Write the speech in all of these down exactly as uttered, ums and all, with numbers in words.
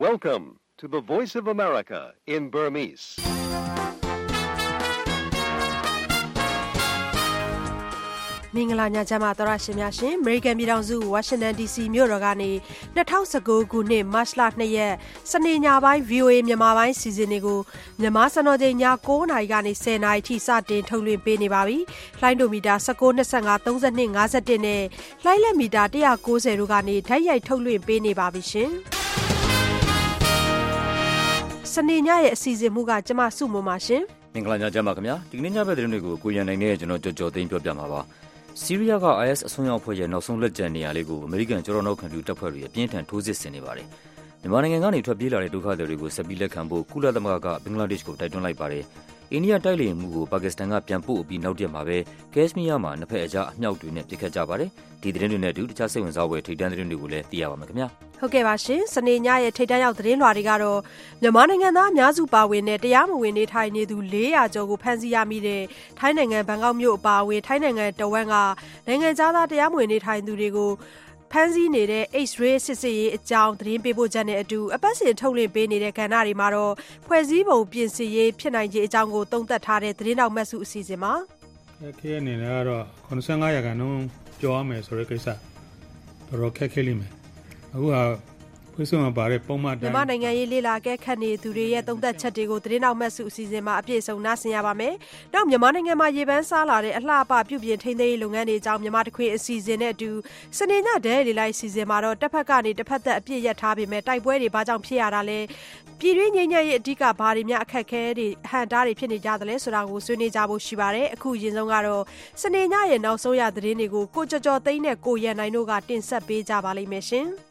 Welcome to the Voice of America in Burmese. မင်္ဂလာညချမ်းပါသောရရှင်များရှင် American ပြည်ထောင်စု Washington ဒီ စီ မြို့တော်ကနေ၂၀၁၉ခုနှစ်မတ်လ၂ရက်စနေညပိုင်း ဗွီအိုအေ မြန်မာပိုင်းစီစဉ်တွေကိုမြန်မာစံတော်ချိန်ည၉နာရီကနေ၁၀နာရီထိစတင်ထုတ်လွှင့်ပေးနေပါပြီ။လိုင်းဒိုမီတာ၁၉ ၂၅ ၃၂ ၅၁နဲ့လိုင်းလက်မီတာ၁၉၀တို့ကနေဓာတ်ရိုက်ထုတ်လွှင့်ပေးနေပါပြီရှင်။စနေညရဲ့အစီအစဉ်မှုကကျမစုမွန်ပါရှင်။မင်္ဂလာညချမ်းပါခင်ဗျာ။ဒီကနေ့ညဘက်သတင်းတွေကိုကိုရန်နိုင်နဲ့ကျွန်တော်ကြော်ကြော်သိမ်းပြောပြမှာပါ။ဆီးရီးယားက အိုင်အက်စ် အစွန်းရောက်အဖွဲ့ရဲ့နောက်ဆုံးလက်ကျန်နေရာလေးကိုအမေရိကန်ကျောထောက်နောက်ခံပြုတပ်ဖွဲ့တွေအပြင်းထန်ထိုးစစ်ဆင်နေပါတယ်။မြန်မာနိုင်ငံကနေထွက်ပြေးလာတဲ့ဒုက္ခသည်တွေကိုဆက်ပြီးလက်ခံဖို့ကုလသမဂ္ဂကဘင်္ဂလားဒေ့ရှ်ကိုတိုက်တွန်းလိုက်ပါတယ်။အိန္ဒိယတိုက်လေယာဉ်မှုကိုပါကစ္စတန်ကပြန်ပို့ပြီးနောက်တရက်မှာပဲကက်ရှ်မီးယားမှာနှစ်ဖက်အကြားအမြောက်တွေနဲ့ပစ်ခတ်ကြပါတယ်။ဒီသတင်းတွေနဲ့အတူတခြားစိတ်ဝင်စားဖွယ်ထိပ်တန်းသတင်းတွေကိုလည်းသိရပါမယ်ခင်ဗျာ။ဟုတ်ကဲ့ပါရှင်။စနေညရဲ့ထိပ်တန်းရောက်သတင်းလွှာတွေကတော့မြန်မာနိုင်ငံသားအများစုပါဝင်တဲ့တရားမဝင်နေထိုင်နေသူ၄၀၀ကျော်ကိုဖမ်းဆီးရမိတဲ့ထိုင်းနိုင်ငံဘန်ကောက်မြို့အပါအဝင်ထိုင်းနိုင်ငံတဝန်းကနိုင်ငံခြားသားတရားမဝင်နေထိုင်သူတွေကိုဖမ်းဆီးနေတဲ့ X-ray စစ်ဆေးရေးအကြောင်းသတင်းပေးပို့ချက်နဲ့အတူအပတ်စဉ်ထုတ်လွှင့်ပေးနေတဲ့ကဏ္ဍတွေမှာတော့ဖွဲ့စည်းပုံပြင်ဆင်ရေးဖြစ်နိုင်ခြေအကြောင်းကိုသုံးသပ်ထားတဲ့သတင်းတော်မှတ်စုအစီအစဉ်ပါ။ခက်ခဲအနေနဲ့ကတော့၇၅ရာခိုင်နှုန်းကျော်ရမယ်ဆိုတဲ့ကိစ္စတော်တော်ခက်ခဲလိမ့်မယ်။အခုဟာဖွဲ့စည်းပုံပါတဲ့ပုံမှန်တိုင်းမြန်မာနိုင်ငံရေးလေလာကဲခတ်နေသူတွေရဲ့သုံးသပ်ချက်တွေကိုသတင်းတော်မှတ်စုအစီအစဉ်မှာအပြည့်စုံနားဆင်ရပါမယ်။နောက်မြန်မာနိုင်ငံမှာရေပန်းစားလာတဲ့အလှအပပြုပြင်ထိန်းသိမ်းရေးလုပ်ငန်းတွေအကြောင်းမြန်မာတခွေအစီအစဉ်နဲ့အတူစနေညဒဲလေလိုက်အစီအစဉ်မှာတော့တစ်ဖက်ကနေတစ်ဖက်သက်အပြည့်ရထားပေမဲ့တိုက်ပွဲတွေဘာကြောင့်ဖြစ်ရတာလဲပြည်တွင်းငြိမ်းချမ်းရေးအဓိကဘာတွေများအခက်အခဲတွေဟန်တားတွေဖြစ်နေကြသလဲဆိုတာကိုဆွေးနွေးကြဖို့ရှိပါတယ်။အခုအရင်ဆုံးကတော့စနေညရဲ့နောက်ဆုံးရသတင်းတွေကိုကိုကြော်ကြော်သိန်းနဲ့ကိုရန်နိုင်တို့ကတင်ဆက်ပေးကြပါလိမ့်မယ်ရှင်။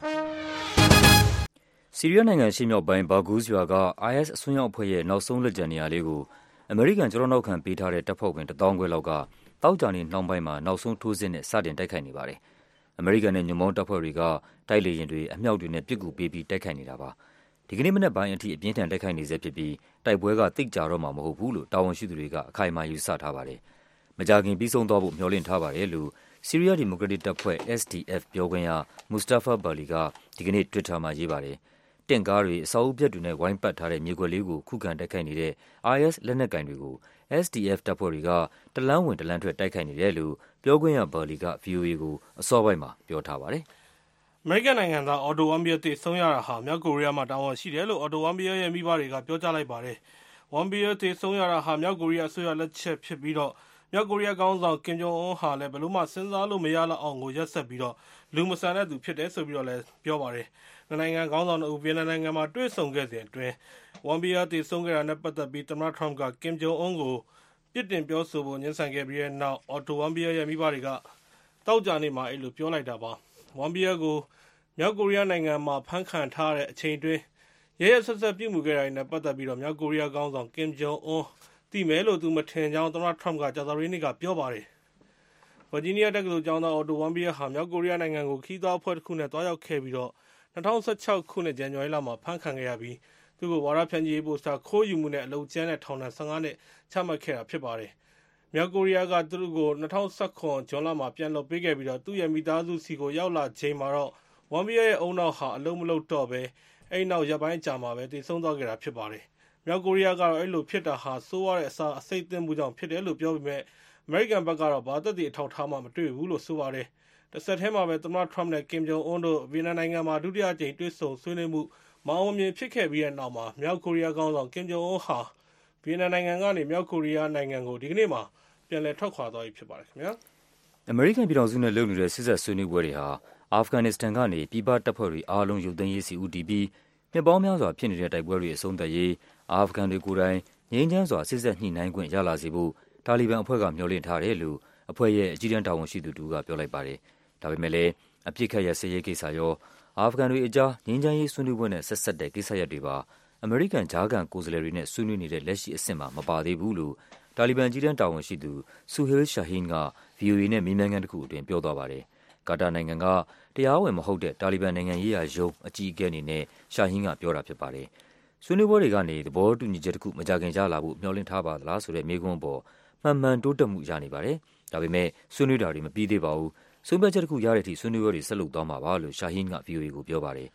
ဆီးရီးယားနိုင်ငံရှေ့မြောက်ပိုင်းဘာဂူးရွာက အိုင်အက်စ် အစွန်းရောက်အဖွဲ့ရဲ့နောက်ဆုံးလက်ကျန်နေရာလေးကိုအမေရိကန်ကျောထောက်နောက်ခံပေးထားတဲ့တပ်ဖွဲ့ဝင်တစ်သောင်းခွဲလောက်ကသောကြာနေ့နှောင်းပိုင်းမှာနောက်ဆုံးထိုးစစ်နဲ့စတင်တိုက်ခိုက်နေပါတယ်။အမေရိကန်နဲ့ညွန့်ပေါင်းတပ်ဖွဲ့တွေကတိုက်လေယာဉ်တွေအမြောက်တွေနဲ့ပစ်ကူပေးပြီးတိုက်ခိုက်နေတာပါ။ဒီကနေ့မနက်ပိုင်းအထိအပြင်းထန်တိုက်ခိုက်နေဆဲဖြစ်ပြီးတိုက်ပွဲကသိပ်ကြာတော့မှာမဟုတ်ဘူးလို့တာဝန်ရှိသူတွေကအခိုင်အမာယူဆထားပါတယ်။မကြာခင်ပြီးဆုံးသွားဖို့မျှော်လင့်ထားပါတယ်လို့ဆီးရီးယားဒီမိုကရက်တစ်တပ်ဖွဲ့ အက်စ် ဒီ အက်ဖ် ပြောခွင့်ရမူစတာဖာဘာလီကဒီကနေ့ Twitter မှာရေးပါတယ်။တင့်ကားတွေအစာအုပ်ပြက်တွေနဲ့ဝိုင်းပတ်ထားတဲ့မြေကွက်လေးကိုခုခံတိုက်ခိုက်နေတဲ့ အိုင်အက်စ် လက်နက်ကိုင်တွေကို အက်စ် ဒီ အက်ဖ် တပ်ဖွဲ့တွေကတလန်းဝင်တလန်းထွက်တိုက်ခိုက်နေတယ်လို့ပြောခွင့်ရဘာလီက ဗွီအိုအေကိုအစောပိုင်းမှာပြောထားပါတယ်။အမေရိကန်နိုင်ငံသားအော်တိုဝမ်ဘီယာသေဆုံးရတာဟာမြောက်ကိုရီးယားမှာတာဝန်ရှိတယ်လို့အော်တိုဝမ်ဘီယာရဲ့မိဘတွေကပြောကြားလိုက်ပါတယ်။ဝမ်ဘီယာသေဆုံးရတာဟာမြောက်ကိုရီးယားအစိုးရလက်ချက်ဖြစ်ပြီးတော့မြောက်ကိုရီးယားခေါင်းဆောင်ကင်ဂျုံအွန်းဟာလည်းဘယ်လို့မှစဉ်းစားလို့မရလောက်အောင်ကိုရက်ဆက်ပြီးတော့လူမဆန်တဲ့သူဖြစ်တယ်ဆိုပြီးတော့လည်းပြောပါတယ်။နိုင်ငံခေါင်းဆောင်တို့ဗီယက်နမ်နိုင်ငံမှာတွေ့ဆုံခဲ့စဉ်အတွင်းဝမ်ဘီယာတည်ဆုံခဲ့တာနဲ့ပတ်သက်ပြီးသမ္မတထရမ့်ကကင်ဂျုံအွန်းကိုပြစ်တင်ပြောဆိုဖို့ညှဉ်းဆန်ခဲ့ပြီးတဲ့နောက်အော်တိုဝမ်ဘီယာရဲ့မိဘတွေကတောက်ကြနေမှာအဲ့လိုပြောလိုက်တာပါ။ဝမ်ဘီယာကိုမြောက်ကိုရီးယားနိုင်ငံမှာဖမ်းခံထားတဲ့အချိန်တွင်းရဲရဲဆက်ဆက်ပြုမှုခဲ့တာနဲ့ပတ်သက်ပြီးတော့မြောက်ကိုရီးယားခေါင်းဆောင်ကင်ဂျုံအွန်းသိမယ်လို့သူမထင်ကြောင်းသမ္မတထရမ့်ကကြာသပတေးနေ့ကပြောပါတယ်။ဗာဂျီးနီးယားတက္ကသိုလ်ကျောင်းသားအော်တိုဝမ်ဘီယာဟာမြောက်ကိုရီးယားနိုင်ငံကိုခီးသားအဖွဲ့တစ်ခုနဲ့တွားရောက်ခဲ့ပြီးတော့၂၀၁၆ခုနှစ်ဇန်နဝါရီလမှာဖမ်းခံခဲ့ရပြီးသူ့ကိုဝါဒဖြန့်ချီရေးပိုစတာခိုးယူမှုနဲ့အလုပ်ကျန်းတဲ့ထောင်ဒဏ်၁၅နှစ်ချမှတ်ခဲ့တာဖြစ်ပါတယ်။မြောက်ကိုရီးယားကသူ့ကို၂၀၁၇ဇွန်လမှာပြန်လွှတ်ပေးခဲ့ပြီးတော့သူ့ရဲ့မိသားစုစီကိုရောက်လာချိန်မှာတော့ဝမ်ဘီယာရဲ့အုံနောက်ဟာအလုံးမလုံးတော့ပဲအဲ့နောက်ရပ်ပိုင်းကြာမှာပဲတည်ဆုံသွားခဲ့တာဖြစ်ပါတယ်။မြောက်ကိုရီးယားကတော့အဲ့လိုဖြစ်တာဟာစိုးရတဲ့အစာအစိတ်အသင့်မှုကြောင့်ဖြစ်တယ်လို့ပြောပေမဲ့အမေရိကန်ဘက်ကတော့ဘာသက်သေအထောက်ထားမှမတွေ့ဘူးလို့ဆိုပါတယ်။တစ်ဆက်တည်းမှာပဲသမ္မတထရမ့်နဲ့ကင်ဂျုံအွန်းတို့ဗီယက်နမ်နိုင်ငံမှာဒုတိယကြိမ်တွေ့ဆုံဆွေးနွေးမှုမအောင်မြင်ဖြစ်ခဲ့ပြီးတဲ့နောက်မှာမြောက်ကိုရီးယားခေါင်းဆောင်ကင်ဂျုံအွန်းဟာဗီယက်နမ်နိုင်ငံကနေမြောက်ကိုရီးယားနိုင်ငံကိုဒီကနေ့မှာပြန်လည်ထွက်ခွာသွားပြီဖြစ်ပါတယ်ခင်ဗျာ။အမေရိကန်ပြည်ထောင်စုနဲ့လုပ်နေတဲ့စစ်ဆက်ဆွေးနွေးပွဲတွေဟာအာဖဂန်နစ္စတန်ကနေပြည်ပတပ်ဖွဲ့တွေအားလုံးရုပ်သိမ်းရေးစီဦးတည်ပြီးနှစ်ပေါင်းများစွာဖြစ်နေတဲ့တိုက်ပွဲတွေအဆုံးသတ်ရေးအာဖဂန်တွေကိုယ်တိုင်ငြိမ်းချမ်းစွာစစ်ဆက်ညှိနှိုင်းခွင့်ရလာစေဖို့တာလီဘန်အဖွဲ့ကမျှော်လင့်ထားတယ်လို့အဖွဲ့ရဲ့အကြီးတန်းတာဝန်ရှိသူတူကပြောလိုက်ပါတယ်။ဒါပေမဲ့လည်းအပြစ်ခတ်ရစရေးကိစ္စရောအာဖဂန်တွေအကြားငြိမ်းချမ်းရေးဆွေးနွေးပွဲနဲ့ဆက်ဆက်တဲ့ကိစ္စရပ်တွေပါအမေရိကန်ဂျားကန်ကိုယ်စားလှယ်တွေနဲ့ဆွေးနွေးနေတဲ့လက်ရှိအဆင့်မှာမပါသေးဘူးလို့တာလီဘန်ကြီးတန်းတာဝန်ရှိသူဆူဟေးရှာဟင်းက ဗီအိုအေ နဲ့မေးမြန်းခန်းတစ်ခုအတွင်းပြောသွားပါတယ်။ကာတာနိုင်ငံကတရားဝင်မဟုတ်တဲ့တာလီဘန်နိုင်ငံရေးရာရုံးအကြီးအကဲအနေနဲ့ရှာဟင်းကပြောတာဖြစ်ပါတယ်။ဆွေးနွေးပွဲတွေကနေသဘောတူညီချက်တစ်ခုမကြခင်ရလာဖို့မျှော်လင့်ထားပါသလားဆိုတဲ့မေးခွန်းပေါ်မှန်မှန်တိုးတက်မှုရနေပါတယ်။ဒါပေမဲ့ဆွေးနွေးတာတွေမပြီးသေးပါဘူး။ဆုံးဖြတ်ချက်တစ်ခုရတဲ့အထိဆွေးနွေးပွဲတွေဆက်လုပ်သွားမှာပါလို့ရှာဟင်းက ဗီအိုအေ ကိုပြောပါတယ်။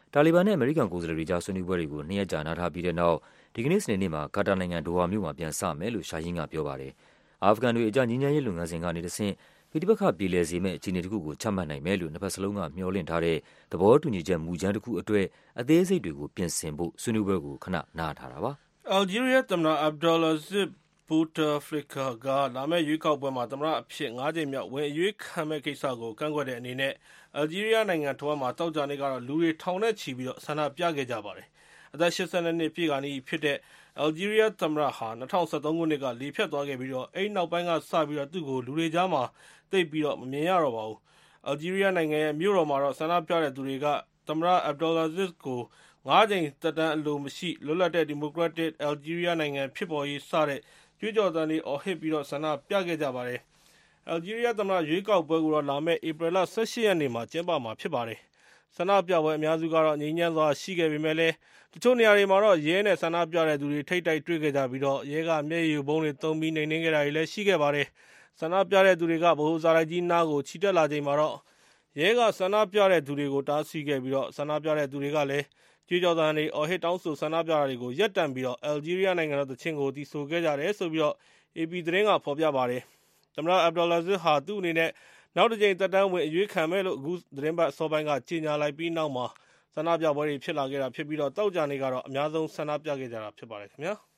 တာလီဘန်နဲ့အမေရိကန်ကိုယ်စားလှယ်တွေကြားဆွေးနွေးပွဲတွေကိုနှစ်ရက်ကြာနားထားပြီးတဲ့နောက်ဒီကနေ့စနေနေ့မှာကာတာနိုင်ငံဒိုဟာမြို့မှာပြန်စမယ်လို့ရှာဟင်းကပြောပါတယ်။အာဖဂန်တွေအကြငြိမ်းချမ်းရေးလုပ်ငန်းစဉ်ကနေတဆင့်ပဋိပက္ခပြေလည်စေမယ့်အခြေအနေတစ်ခုကိုချမှတ်နိုင်မယ်လို့နှစ်ဖက်စလုံးကမျှော်လင့်ထားတဲ့သဘောတူညီချက်မူကြမ်းတစ်ခုအတွက်အသေးစိတ်တွေကိုပြင်ဆင်ဖို့ဆွေးနွေးပွဲကိုခဏနားထားတာပါ။ အယ်လ်ဂျီးရီးယားသမ္မတ Abdulaziz Bouteflika ကလာမယ့်ရွေးကောက်ပွဲမှာသမ္မတအဖြစ်ငါးကြိမ်မြောက်ဝင်အရွေးခံမယ့်ကိစ္စကိုကန့်ကွက်တဲ့အနေနဲ့အယ်လ်ဂျီးရီးယားနိုင်ငံတဝန်းမှာသောကြာနေ့ကတော့လူတွေထောင်နဲ့ချီပြီးတော့ဆန္ဒပြခဲ့ကြပါတယ်။အသက်ရှစ်ဆယ်နှစ်ပြည့်ခါနီးဖြစ်တဲ့အယ်လ်ဂျီးရီးယားသမ္မတဟာ၂၀၁၃ခုနှစ်ကလေဖြတ်သွားခဲ့ပြီးတော့အဲဒီနောက်ပိုင်းကစပြီးတော့သူ့ကိုလူတွေကြားမှာသိပ်ပြီးတော့မမြင်ရတော့ပါဘူး။အယ်လ်ဂျီးရီးယားနိုင်ငံရဲ့မြို့တော်မှာတော့ဆန္ဒပြတဲ့သူတွေကသမ္မတ Abdulaziz ကိုငါးကြိမ်သက်တမ်းအလိုမရှိလွတ်လပ်တဲ့ဒီမိုကရက်တစ်အယ်လ်ဂျီးရီးယားနိုင်ငံဖြစ်ပေါ်ရေးစတဲ့ကြွေးကြော်သံတွေအော်ဟစ်ပြီးတော့ဆန္ဒပြခဲ့ကြပါတယ်။အယ်လ်ဂျီးရီးယားသမ္မတရွေးကောက်ပွဲကိုတော့လာမယ့်ဧပြီလ၁၈ရက်နေ့မှာကျင်းပမှာဖြစ်ပါတယ်။ဆန္ဒပြပွဲအများစုကတော့ငြိမ်းချမ်းစွာရှိခဲ့ပေမဲ့လည်းတချို့နေရာတွေမှာတော့ရဲနဲ့ဆန္ဒပြတဲ့သူတွေထိပ်တိုက်တွေ့ခဲ့ကြပြီးတော့ရဲကမျက်ရည်ယိုဗုံးတွေသုံးပြီးနှိမ်နင်းခဲ့တာတွေလည်းရှိခဲ့ပါတယ်။ဆန္ဒပြတဲ့သူတွေကဗဟိုစာတိုက်ကြီးနားကိုချီတက်လာချိန်မှာတော့ရဲကဆန္ဒပြတဲ့သူတွေကိုတားဆီးခဲ့ပြီးတော့ဆန္ဒပြတဲ့သူတွေကလည်းကြွေးကြော်သံတွေအော်ဟစ်တောင်းဆိုဆန္ဒပြတာတွေကိုရပ်တန့်ပြီးတော့အယ်လ်ဂျီးရီးယားနိုင်ငံတော်သချင်းကိုတီးဆိုခဲ့ကြတယ်ဆိုပြီးတော့ အေပီ သတင်းကဖော်ပြပါတယ်။သမ္မတ Abdulaziz ဟာသူ့အနေနဲ့နောက်တစ်ကြိမ်သက်တမ်းဝင်အရွေးခံမယ်လို့အခုသတင်းပတ်အစောပိုင်းကကြေညာလိုက်ပြီးနောက်မှာဆန္ဒပြပွဲတွေဖြစ်လာခဲ့တာဖြစ်ပြီးတော့သောကြာနေ့ကတော့အများဆုံးဆန္ဒပြခဲ့ကြတာဖြစ်ပါတယ်ခင်ဗျာ။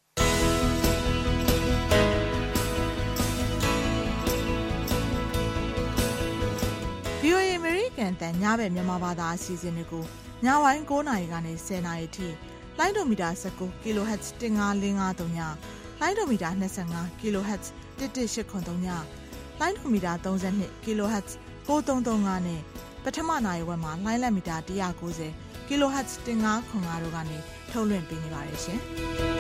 ဗွီအိုအေ American တန်ညဘက်မြန်မာဘာသာအစီအစဉ်တွေကိုညပိုင်း၉နာရီကနေ၁၀နာရီထိလိုင်းဒိုမီတာ၁၉ kHz ၁၅၄၅၃ညလိုင်းဒိုမီတာ၂၅ kHz ၁၁၈၇၃ညလိုင်းဒိုမီတာ၃၂ kHz ၉၃၃၅နဲ့ပထမနာရီဝက်မှာလိုင်းလက်မီတာ၁၉၀ kHz ၁၅၇၅တို့ကနေထုတ်လွှင့်ပေးနေပါတယ်ရှင်။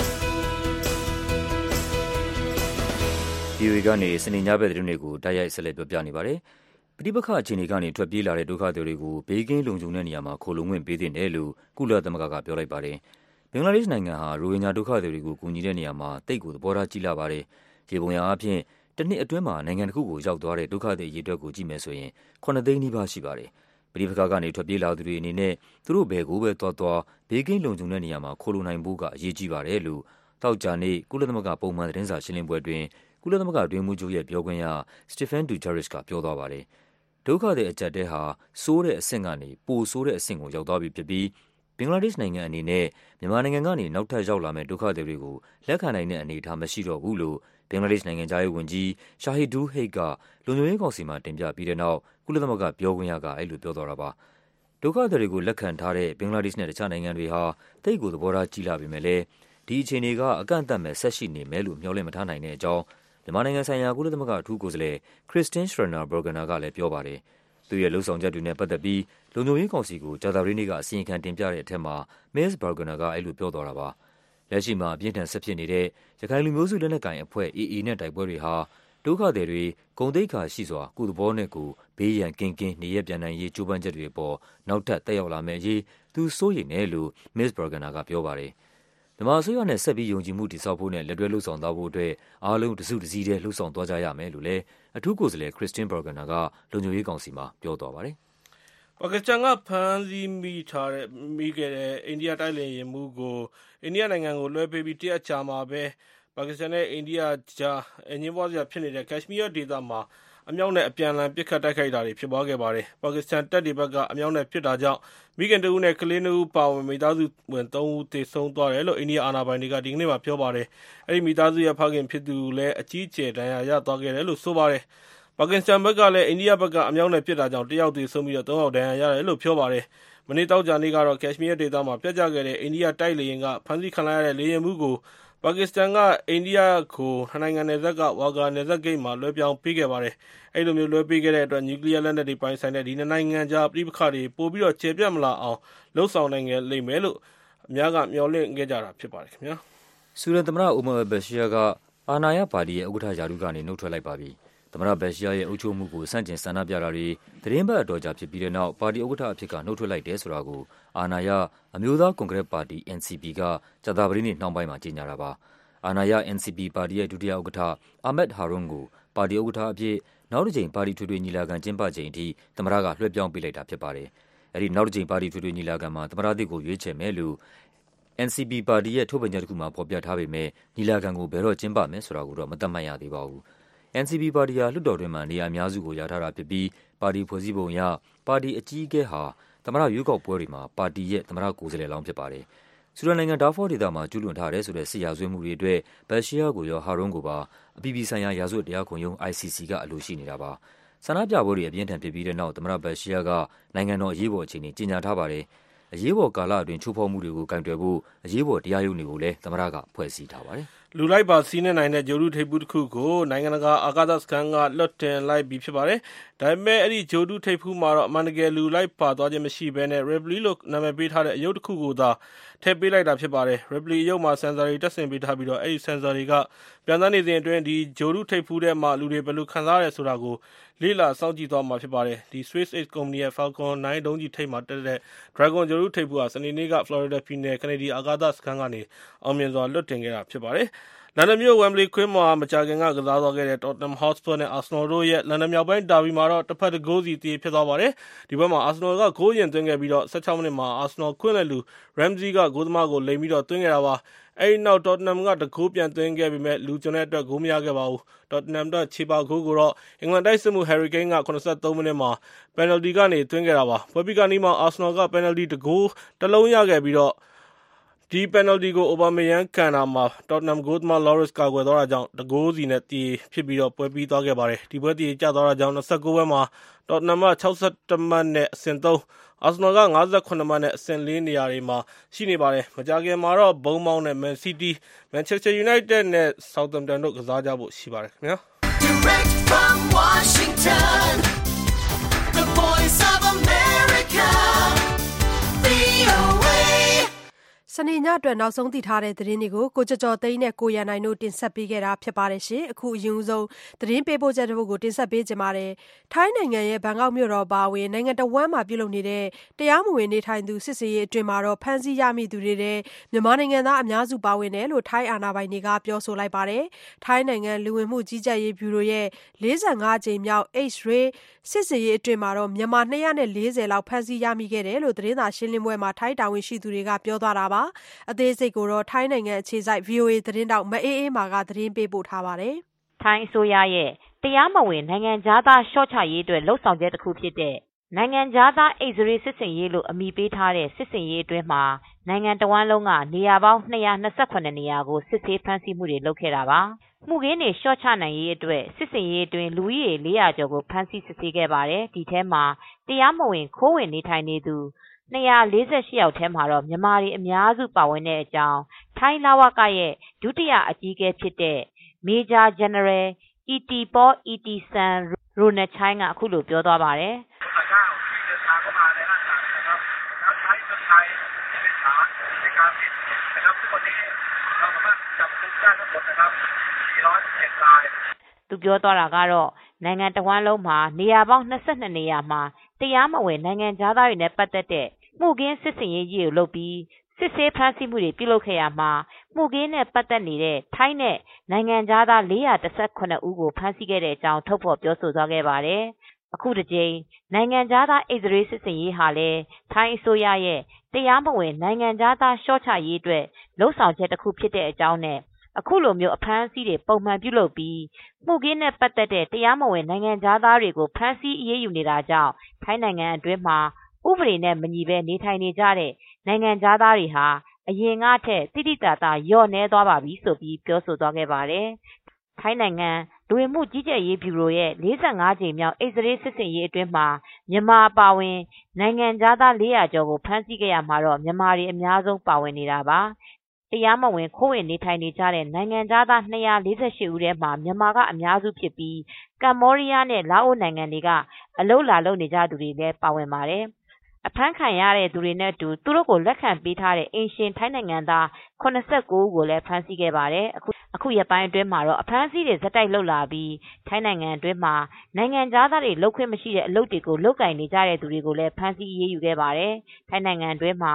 ဗီအိုအေကနေစနေညဘက်သတင်းတွေကိုတိုက်ရိုက်ဆက်လက်ပြောပြနေပါတယ်။ပဋိပက္ခအခြေအနေကနေထွက်ပြေးလာတဲ့ဒုက္ခသည်တွေကိုဘေးကင်းလုံခြုံတဲ့နေရာမှာခိုလုံခွင့်ပေးသင့်တယ်လို့ကုလသမဂ္ဂကပြောလိုက်ပါတယ်။ဘင်္ဂလားဒေ့ရှ်နိုင်ငံဟာရိုဟင်ဂျာဒုက္ခသည်တွေကိုကူညီတဲ့နေရာမှာတိတ်ကိုသဘောထားကြီးလာပါတယ်။ရေပုံရအားဖြင့်တစ်နှစ်အတွင်းမှာနိုင်ငံတစ်ခုကိုရောက်သွားတဲ့ဒုက္ခသည်အရေအတွက်ကိုကြည့်မယ်ဆိုရင်ခုနှစ်သိန်းနီးပါးရှိပါတယ်။ပဋိပက္ခကနေထွက်ပြေးလာသူတွေအနေနဲ့သူတို့ဘယ်ကိုပဲသွားသွားဘေးကင်းလုံခြုံတဲ့နေရာမှာခိုလုံနိုင်ဖို့ကအရေးကြီးပါတယ်လို့သောကြာနေ့ကုလသမဂ္ဂပုံမှန်သတင်းစာရှင်းလင်းပွဲတွင်ကုလသမဂ္ဂအတွင်းရေးမှူးချုပ်ရဲ့ပြောခွင့်ရ Stéphane Dujarric ကပြောသွားပါတယ်။ဒုက္ခသည်အကျပ်အတည်းဟာဆိုးတဲ့အဆင့်ကနေပိုဆိုးတဲ့အဆင့်ကိုရောက်သွားပြီဖြစ်ပြီးဘင်္ဂလားဒေ့ရှ်နိုင်ငံအနေနဲ့မြန်မာနိုင်ငံကနေနောက်ထပ်ရောက်လာမယ့်ဒုက္ခသည်တွေကိုလက်ခံနိုင်တဲ့အနေအထားမရှိတော့ဘူးလို့ဘင်္ဂလားဒေ့ရှ်နိုင်ငံသားရေးဝန်ကြီး Shahidul Haque ကလုံခြုံရေးကောင်စီမှာတင်ပြပြီးတဲ့နောက်ကုလသမဂ္ဂပြောခွင့်ရကအဲ့လိုပြောသွားတာပါ။ဒုက္ခသည်တွေကိုလက်ခံထားတဲ့ဘင်္ဂလားဒေ့ရှ်နဲ့တခြားနိုင်ငံတွေဟာတိတ်ကိုသဘောထားကြီးလာပေမဲ့လည်းဒီအခြေအနေကအကန့်အသတ်မဲ့ဆက်ရှိနေမယ်လို့မျှော်လင့်မထားနိုင်တဲ့အကြောင်းမြန်မာနိုင်ငံဆိုင်ရာကုလသမဂ္ဂအထူးကိုယ်စားလှယ် Christine Schraner Burgener ကလည်းပြောပါတယ်။သူရဲ့လှုပ်ဆောင်ချက်တွေနဲ့ပတ်သက်ပြီးလုံခြုံရေးကောင်စီကိုကြာသပတေးနေ့ကအစီရင်ခံတင်ပြတဲ့အထက်မှာ Miz Burgener ကအဲ့လိုပြောသွားတာပါ။လက်ရှိမှာအပြင်းထန်ဆက်ဖြစ်နေတဲ့ရခိုင်လူမျိုးစုလက်နက်ကိုင်အဖွဲ့ အေအေ နဲ့တိုက်ပွဲတွေဟာဒုက္ခသည်တွေဂုဏ်သိက္ခာရှိစွာကုသဘောနဲ့ကိုဘေးရန်ကင်းကင်းနေရပြန်နိုင်ရေးကြိုးပမ်းချက်တွေအပေါ်နောက်ထပ်တက်ရောက်လာမယ့်အရေးသူစိုးရိမ်တယ်လို့ Miz Burgener ကပြောပါတယ်။မြန်မာအစိုးရနဲ့ဆက်ပြီးယုံကြည်မှုတည်ဆောက်ဖို့နဲ့လက်တွဲလှုပ်ဆောင်သွားဖို့အတွက်အားလုံးတစုတစည်းတည်းလှုပ်ဆောင်သွားကြရမယ်လို့လည်းအထူးကိုယ်စားလှယ် Christine Burgener ကလုံခြုံရေးကောင်စီမှာပြောသွားပါတယ်။ပါကစ္စတန်ကဖမ်းဆီးမိထားတဲ့မိခဲ့တဲ့အိန္ဒိယတိုက်လေယာဉ်မှူးကိုအိန္ဒိယနိုင်ငံကိုလွှဲပေးပြီးတရက်ကြာမှာပဲပါကစ္စတန်နဲ့အိန္ဒိယကြားအငြင်းပွားစရာဖြစ်နေတဲ့ကက်ရှ်မီးယားဒေသမှာအမြောက်နဲ့အပြန်အလှန်ပစ်ခတ်တိုက်ခိုက်တာတွေဖြစ်ပွားခဲ့ပါတယ်။ပါကစ္စတန်တပ်တွေဘက်ကအမြောက်နဲ့ပစ်တာကြောင့်မိခင်တဦးနဲ့ကလေးနှစ်ဦးပါဝင်မိသားစုဝင်သုံးဦးသေဆုံးသွားတယ်လို့အိန္ဒိယအာဏာပိုင်တွေကဒီကနေ့မှပြောပါတယ်။အဲဒီမိသားစုရဲ့ဖခင်ဖြစ်သူလည်းအကြီးအကျယ်ဒဏ်ရာရသွားခဲ့တယ်လို့ဆိုပါတယ်။ပါကစ္စတန်ဘက်ကလည်းအိန္ဒိယဘက်ကအမြောက်နဲ့ပစ်တာကြောင့်တယောက်သေဆုံးပြီးတော့သုံးယောက်ဒဏ်ရာရတယ်လို့ပြောပါတယ်။မနေ့တောက်ကြနေ့ကတော့ကက်ရှ်မီးယားဒေသမှာပြတ်ကျခဲ့တဲ့အိန္ဒိယတိုက်လေယာဉ်ကဖမ်းဆီးခံလိုက်ရတဲ့လေယာဉ်မှူးကိုပါကစ္စတန်ကအိန္ဒိယကိုနိုင်ငံနယ်စပ်ကဝါဂါနယ်စပ်ဂိတ်မှာလွှဲပြောင်းပေးခဲ့ပါတယ်။အဲဒီလိုမျိုးလွှဲပေးခဲ့တဲ့အတွက်နျူကလ িয়ার လက်နက်တွေပိုင်ဆိုင်တဲ့ဒီနှစ်နိုင်ငံကြားပြည်ပခါတွေပို့ပြီးတော့ကျေပြတ်မလာအောင်လှုံ့ဆော်နိုင်လိမ့်မယ်လို့အများကမျှော်လင့်ခဲ့ကြတာဖြစ်ပါတယ်ခင်ဗျာ။ဆူဒန်သမ္မတအိုမာဘက်ရှီယာကအာဏာရပါတီရဲ့ဥက္ကဋ္ဌရာထူးကနေနှုတ်ထွက်လိုက်ပါပြီ။သမ္မတဘက်ရှီယာရဲ့အုပ်ချုပ်မှုကိုဆန့်ကျင်ဆန္ဒပြတာတွေသတင်းပတ်အတော်ကြာဖြစ်ပြီးတဲ့နောက်ပါတီဥက္ကဋ္ဌအဖြစ်ကနှုတ်ထွက်လိုက်တယ်ဆိုတာကိုအာဏာရအမျိုးသားကွန်ဂရက်ပါတီ N C P ကကြာသပတေးနေ့နှောင်းပိုင်းမှာကြေညာတာပါ။အာဏာရ N C P ပါတီရဲ့ဒုတိယဥက္ကဋ္ဌအာမက်ဟာရွန်ကိုပါတီဥက္ကဋ္ဌအဖြစ်နောက်တစ်ကြိမ်ပါတီထွေထွေညီလာခံကျင်းပချိန်အထိသမ္မတကလွှဲပြောင်းပေးလိုက်တာဖြစ်ပါတယ်။အဲဒီနောက်တစ်ကြိမ်ပါတီထွေထွေညီလာခံမှာသမ္မတသစ်ကိုရွေးချယ်မယ်လို့ N C P ပါတီရဲ့ထုတ်ပြန်ချက်တစ်ခုမှာဖော်ပြထားပေမဲ့ညီလာခံကိုဘယ်တော့ကျင်းပမယ်ဆိုတာကိုတော့မသတ်မှတ်ရသေးပါဘူး။ N C P ပါတီဟာလွှတ်တော်တွင်မှာနေရာအများစုကိုရထားတာဖြစ်ပြီးပါတီဖွဲ့စည်းပုံအရပါတီအကြီးအကဲဟာသမ္မတရွေးကောက်ပွဲတွေမှာပါတီရဲ့သမ္မတကိုယ်စားလှယ်လောင်းဖြစ်ပါတယ်။ဆူဒန်နိုင်ငံဒါဖော့ဒေသမှာကျူးလွန်ထားတဲ့ဆိုတဲ့စစ်ရာဇဝတ်မှုတွေအတွက်ဘက်ရှီယာကိုရောဟာရွန်းကိုပါအပြည်ပြည်ဆိုင်ရာရာဇဝတ်တရားခုံရုံး I C C ကအလိုရှိနေတာပါ။ဆန္ဒပြပွဲတွေအပြင်းထန်ဖြစ်ပြီးတဲ့နောက်သမ္မတဘက်ရှီယာကနိုင်ငံတော်အရေးပေါ်အခြေအနေကြေညာထားပါတယ်။အရေးပေါ်ကာလအတွင်းချိုးဖောက်မှုတွေကိုကင်တွယ်ဖို့အရေးပေါ်တရားရုံးတွေကိုလည်းသမ္မတကဖွဲ့စည်းထားပါတယ်။လူလိုက်ပါစီးနေနိုင်တဲ့ဂျိုဒုထိပ်ဖူးတစ်ခုကိုနိုင်ငံတကာအာကာသစခန်းကလွတ်တင်လိုက်ပြီးဖြစ်ပါတယ်။ဒါပေမဲ့အဲ့ဒီဂျိုဒုထိပ်ဖူးမှာတော့အမှန်တကယ်လူလိုက်ပါသွားခြင်းမရှိဘဲနဲ့ Ripley လို့နာမည်ပေးထားတဲ့အရုပ်တစ်ခုကိုသာထည့်ပေးလိုက်တာဖြစ်ပါတယ်။ Ripley အရုပ်မှာဆင်ဆာတွေတက်ဆင်ပေးထားပြီးတော့အဲ့ဒီဆင်ဆာတွေကပြန်သားနေစဉ်အတွင်းဒီဂျိုဒုထိပ်ဖူးထဲမှာလူတွေဘယ်လိုခံစားရလဲဆိုတာကိုလေ့လာစောင့်ကြည့်သွားမှာဖြစ်ပါတယ်။ဒီ SpaceX ကုမ္ပဏီရဲ့ Falcon နိုင်းဒုံးကျည်ထိပ်မှာတက်တဲ့ Dragon ဂျိုဒုထိပ်ဖူးဟာစနေနေ့က Florida ပြည်နယ် Kennedy အာကာသစခန်းကနေအောင်မြင်စွာလွတ်တင်ခဲ့တာဖြစ်ပါတယ်။လန်ဒန်မြို့ Wembley ကွင်းမှာမကြာခင်ကကစားသွားခဲ့တဲ့ Tottenham Hotspur နဲ့ Arsenal တို့ရဲ့လန်ဒန်မြောက်ပိုင်းဒါဘီမှာတော့တစ်ဖက်တစ်ဂိုးစီသရေဖြစ်သွားပါတယ်။ဒီဘက်မှာ Arsenal ကဂိုးရင်သွင်းခဲ့ပြီးတော့ဆယ့်ခြောက်မိနစ်မှာ Arsenal ခွင့်လက်လူ Ramsey ကဂိုးသမားကိုလိမ်ပြီးတော့သွင်းခဲ့တာပါ။အဲဒီနောက် Tottenham ကတဂိုးပြန်သွင်းခဲ့ပေမဲ့လူကျွန်တဲ့အတွက်ဂိုးမရခဲ့ပါဘူး။ Tottenham အတွက်ခြေပါဂိုးကိုတော့အင်္ဂလန်တိုက်စစ်မှု Harry Kane ကခုနစ်ဆယ့်သုံးမိနစ်မှာ penalty ကနေသွင်းခဲ့တာပါ။ပွဲပြီးကနီးမှာ Arsenal က penalty တဂိုးတစ်လုံးရခဲ့ပြီးတော့ဒီ penalty ကို Aubameyang ကန်တာမှာ Tottenham ဂိုးသမား Lloris ကာကွယ်သွားတာကြောင့်တဂိုးစီနဲ့တည်ဖြစ်ပြီးတော့ပွဲပြီးသွားခဲ့ပါတယ်။ဒီပွဲတည်ကျသွားတာကြောင့်၂၉ပွဲမှာ Tottenham က၆၁မှတ်နဲ့အဆင့်သုံး Arsenal က၅၇မှတ်နဲ့အဆင့်လေးနေရာတွေမှာရှိနေပါတယ်။မကြာခင်မှာတော့ Bournemouth နဲ့ Man City, Manchester United နဲ့ Southampton တို့ကစားကြဖို့ရှိပါတယ်ခင်ဗျာ။ Direct from Washington, the voice of America, V O A စနေညအတွက်နောက်ဆုံးသိထားတဲ့သတင်းတွေကိုကိုကျော်ကျော်သိန်းနဲ့ကိုရန်နိုင်တို့တင်ဆက်ပေးခဲ့တာဖြစ်ပါတယ်ရှင်။အခုအရင်ဆုံးသတင်းပေးပို့ချက်တစ်ပုဒ်ကိုတင်ဆက်ပေးကြပါမယ်။ထိုင်းနိုင်ငံရဲ့ဘန်ကောက်မြို့တော်ပါဝင်နိုင်ငံတော်ဝန်မှာပြုလုပ်နေတဲ့တရားမဝင်နေထိုင်သူစစ်ဆေးရေးအတွင်းမှာတော့ဖမ်းဆီးရမိသူတွေတဲ့မြန်မာနိုင်ငံသားအများစုပါဝင်တယ်လို့ထိုင်းအာဏာပိုင်တွေကပြောဆိုလိုက်ပါတယ်။ထိုင်းနိုင်ငံလူဝင်မှုကြီးကြပ်ရေးဗျူရိုရဲ့လေးဆယ့်ငါးကြိမ်မြောက် X-ray စစ်ဆေးရေးအတွင်းမှာတော့မြန်မာ၂၄၀လောက်ဖမ်းဆီးရမိခဲ့တယ်လို့သတင်းစာရှင်းလင်းပွဲမှာထိုင်းတာဝန်ရှိသူတွေကပြောသွားတာပါ။အသေးစိတ်ကိုတော့ထိုင်းနိုင်ငံအခြေစိုက် V O A သတင်းတောက်မအေးအေးမာကသတင်းပေးပို့ထားပါတယ်။ထိုင်းအစိုးရရဲ့တရားမဝင်နိုင်ငံခြားသားလျှော့ချရေးအတွက်လှုပ်ဆောင်ချက်တစ်ခုဖြစ်တဲ့နိုင်ငံခြားသား X-ray စစ်ဆေးရေးလို့အမည်ပေးထားတဲ့စစ်ဆေးရေးအတွင်းမှာနိုင်ငံတော်ဝန်လုံးကနေရာပေါင်း၂၂၇နေရာကိုစစ်ဆေးဖမ်းဆီးမှုတွေလုပ်ခဲ့တာပါ။မှုခင်းတွေလျှော့ချနိုင်ရေးအတွက်စစ်ဆေးရေးအတွင်းလူဦးရေလေးရာကျော်ကိုဖမ်းဆီးစစ်ဆေးခဲ့ပါတယ်။ဒီထဲမှာတရားမဝင်ခိုးဝင်နေထိုင်နေသူ၂၄၈ယောက်ထဲမှာတော့မြန်မာတွေအများစုပါဝင်တဲ့အကြောင်းထိုင်းလဝကရဲ့ဒုတိယအကြီးအကဲဖြစ်တဲ့ Major General Ittipol Ittisan Ronachai ကအခုလိုပြောသွားပါတယ်။သူပြောသွားတာကတော့နိုင်ငံတော်ဝန်လုံးမှာနေရာပေါင်း၂၂နေရာမှာတရားမဝင်နိုင်ငံခြားသားတွေနဲ့ပတ်သက်တဲ့မှုခင်းစစ်စင်ရေးကြီးကိုလုပ်ပြီးစစ်ဆေးဖမ်းဆီးမှုတွေပြုလုပ်ခဲ့ရမှာမှုခင်းနဲ့ပတ်သက်နေတဲ့ထိုင်းနဲ့နိုင်ငံခြားသား၄၁၇ဦးကိုဖမ်းဆီးခဲ့တဲ့အကြောင်းထုတ်ဖော်ပြောဆိုသွားခဲ့ပါတယ်။အခုတစ်ကြိမ်နိုင်ငံခြားသား X-ray စစ်စင်ရေးဟာလည်းထိုင်းအစိုးရရဲ့တရားမဝင်နိုင်ငံခြားသားလျှော့ချရေးအတွက်လှုပ်ဆောင်ချက်တစ်ခုဖြစ်တဲ့အကြောင်းနဲ့အခုလိုမျိုးအဖမ်းအဆီးတွေပုံမှန်ပြုလုပ်ပြီးမှုခင်းနဲ့ပတ်သက်တဲ့တရားမဝင်နိုင်ငံခြားသားတွေကိုဖမ်းဆီးအရေးယူနေတာကြောင့်ထိုင်းနိုင်ငံအတွင်းမှာဥပဒေနဲ့မညီဘဲနေထိုင်နေကြတဲ့နိုင်ငံခြားသားတွေဟာအရင်ကထက်တိတိကျကျလျော့နဲသွားပါပြီဆိုပြီးပြောဆိုသွားခဲ့ပါတယ်။ထိုင်းနိုင်ငံလူဝင်မှုကြီးကြပ်ရေးဗျူရိုရဲ့လေးဆယ့်ငါးကြိမ်မြောက် X-ray စစ်ဆေးရေးအတွင်းမှာမြန်မာပါဝင်နိုင်ငံခြားသားလေးရာကျော်ကိုဖမ်းဆီးခဲ့ရမှာတော့မြန်မာတွေအများဆုံးပါဝင်နေတာပါ။တရားမဝင်ခိုးဝင်နေထိုင်နေကြတဲ့နိုင်ငံခြားသား၂၄၈ဦးထဲမှာမြန်မာကအများစုဖြစ်ပြီးကမ္ဘောဒီးယားနဲ့လာအိုနိုင်ငံတွေကအလုပ်လာလုပ်နေကြသူတွေလည်းပါဝင်ပါတယ်။အဖမ်းခံရတဲ့သူတွေနဲ့အတူသူတို့ကိုလက်ခံပေးထားတဲ့အိမ်ရှင်ထိုင်းနိုင်ငံသား၇၉ဦးကိုလည်းဖမ်းဆီးခဲ့ပါတယ်။အခုအခုရက်ပိုင်းအတွင်းမှာတော့အဖမ်းဆီးတွေဇက်တိုက်လုပ်လာပြီးထိုင်းနိုင်ငံအတွင်းမှာနိုင်ငံခြားသားတွေလုပ်ခွင့်မရှိတဲ့အလုပ်တွေကိုလုပ်ကင်နေကြတဲ့သူတွေကိုလည်းဖမ်းဆီးအရေးယူခဲ့ပါတယ်။ထိုင်းနိုင်ငံအတွင်းမှာ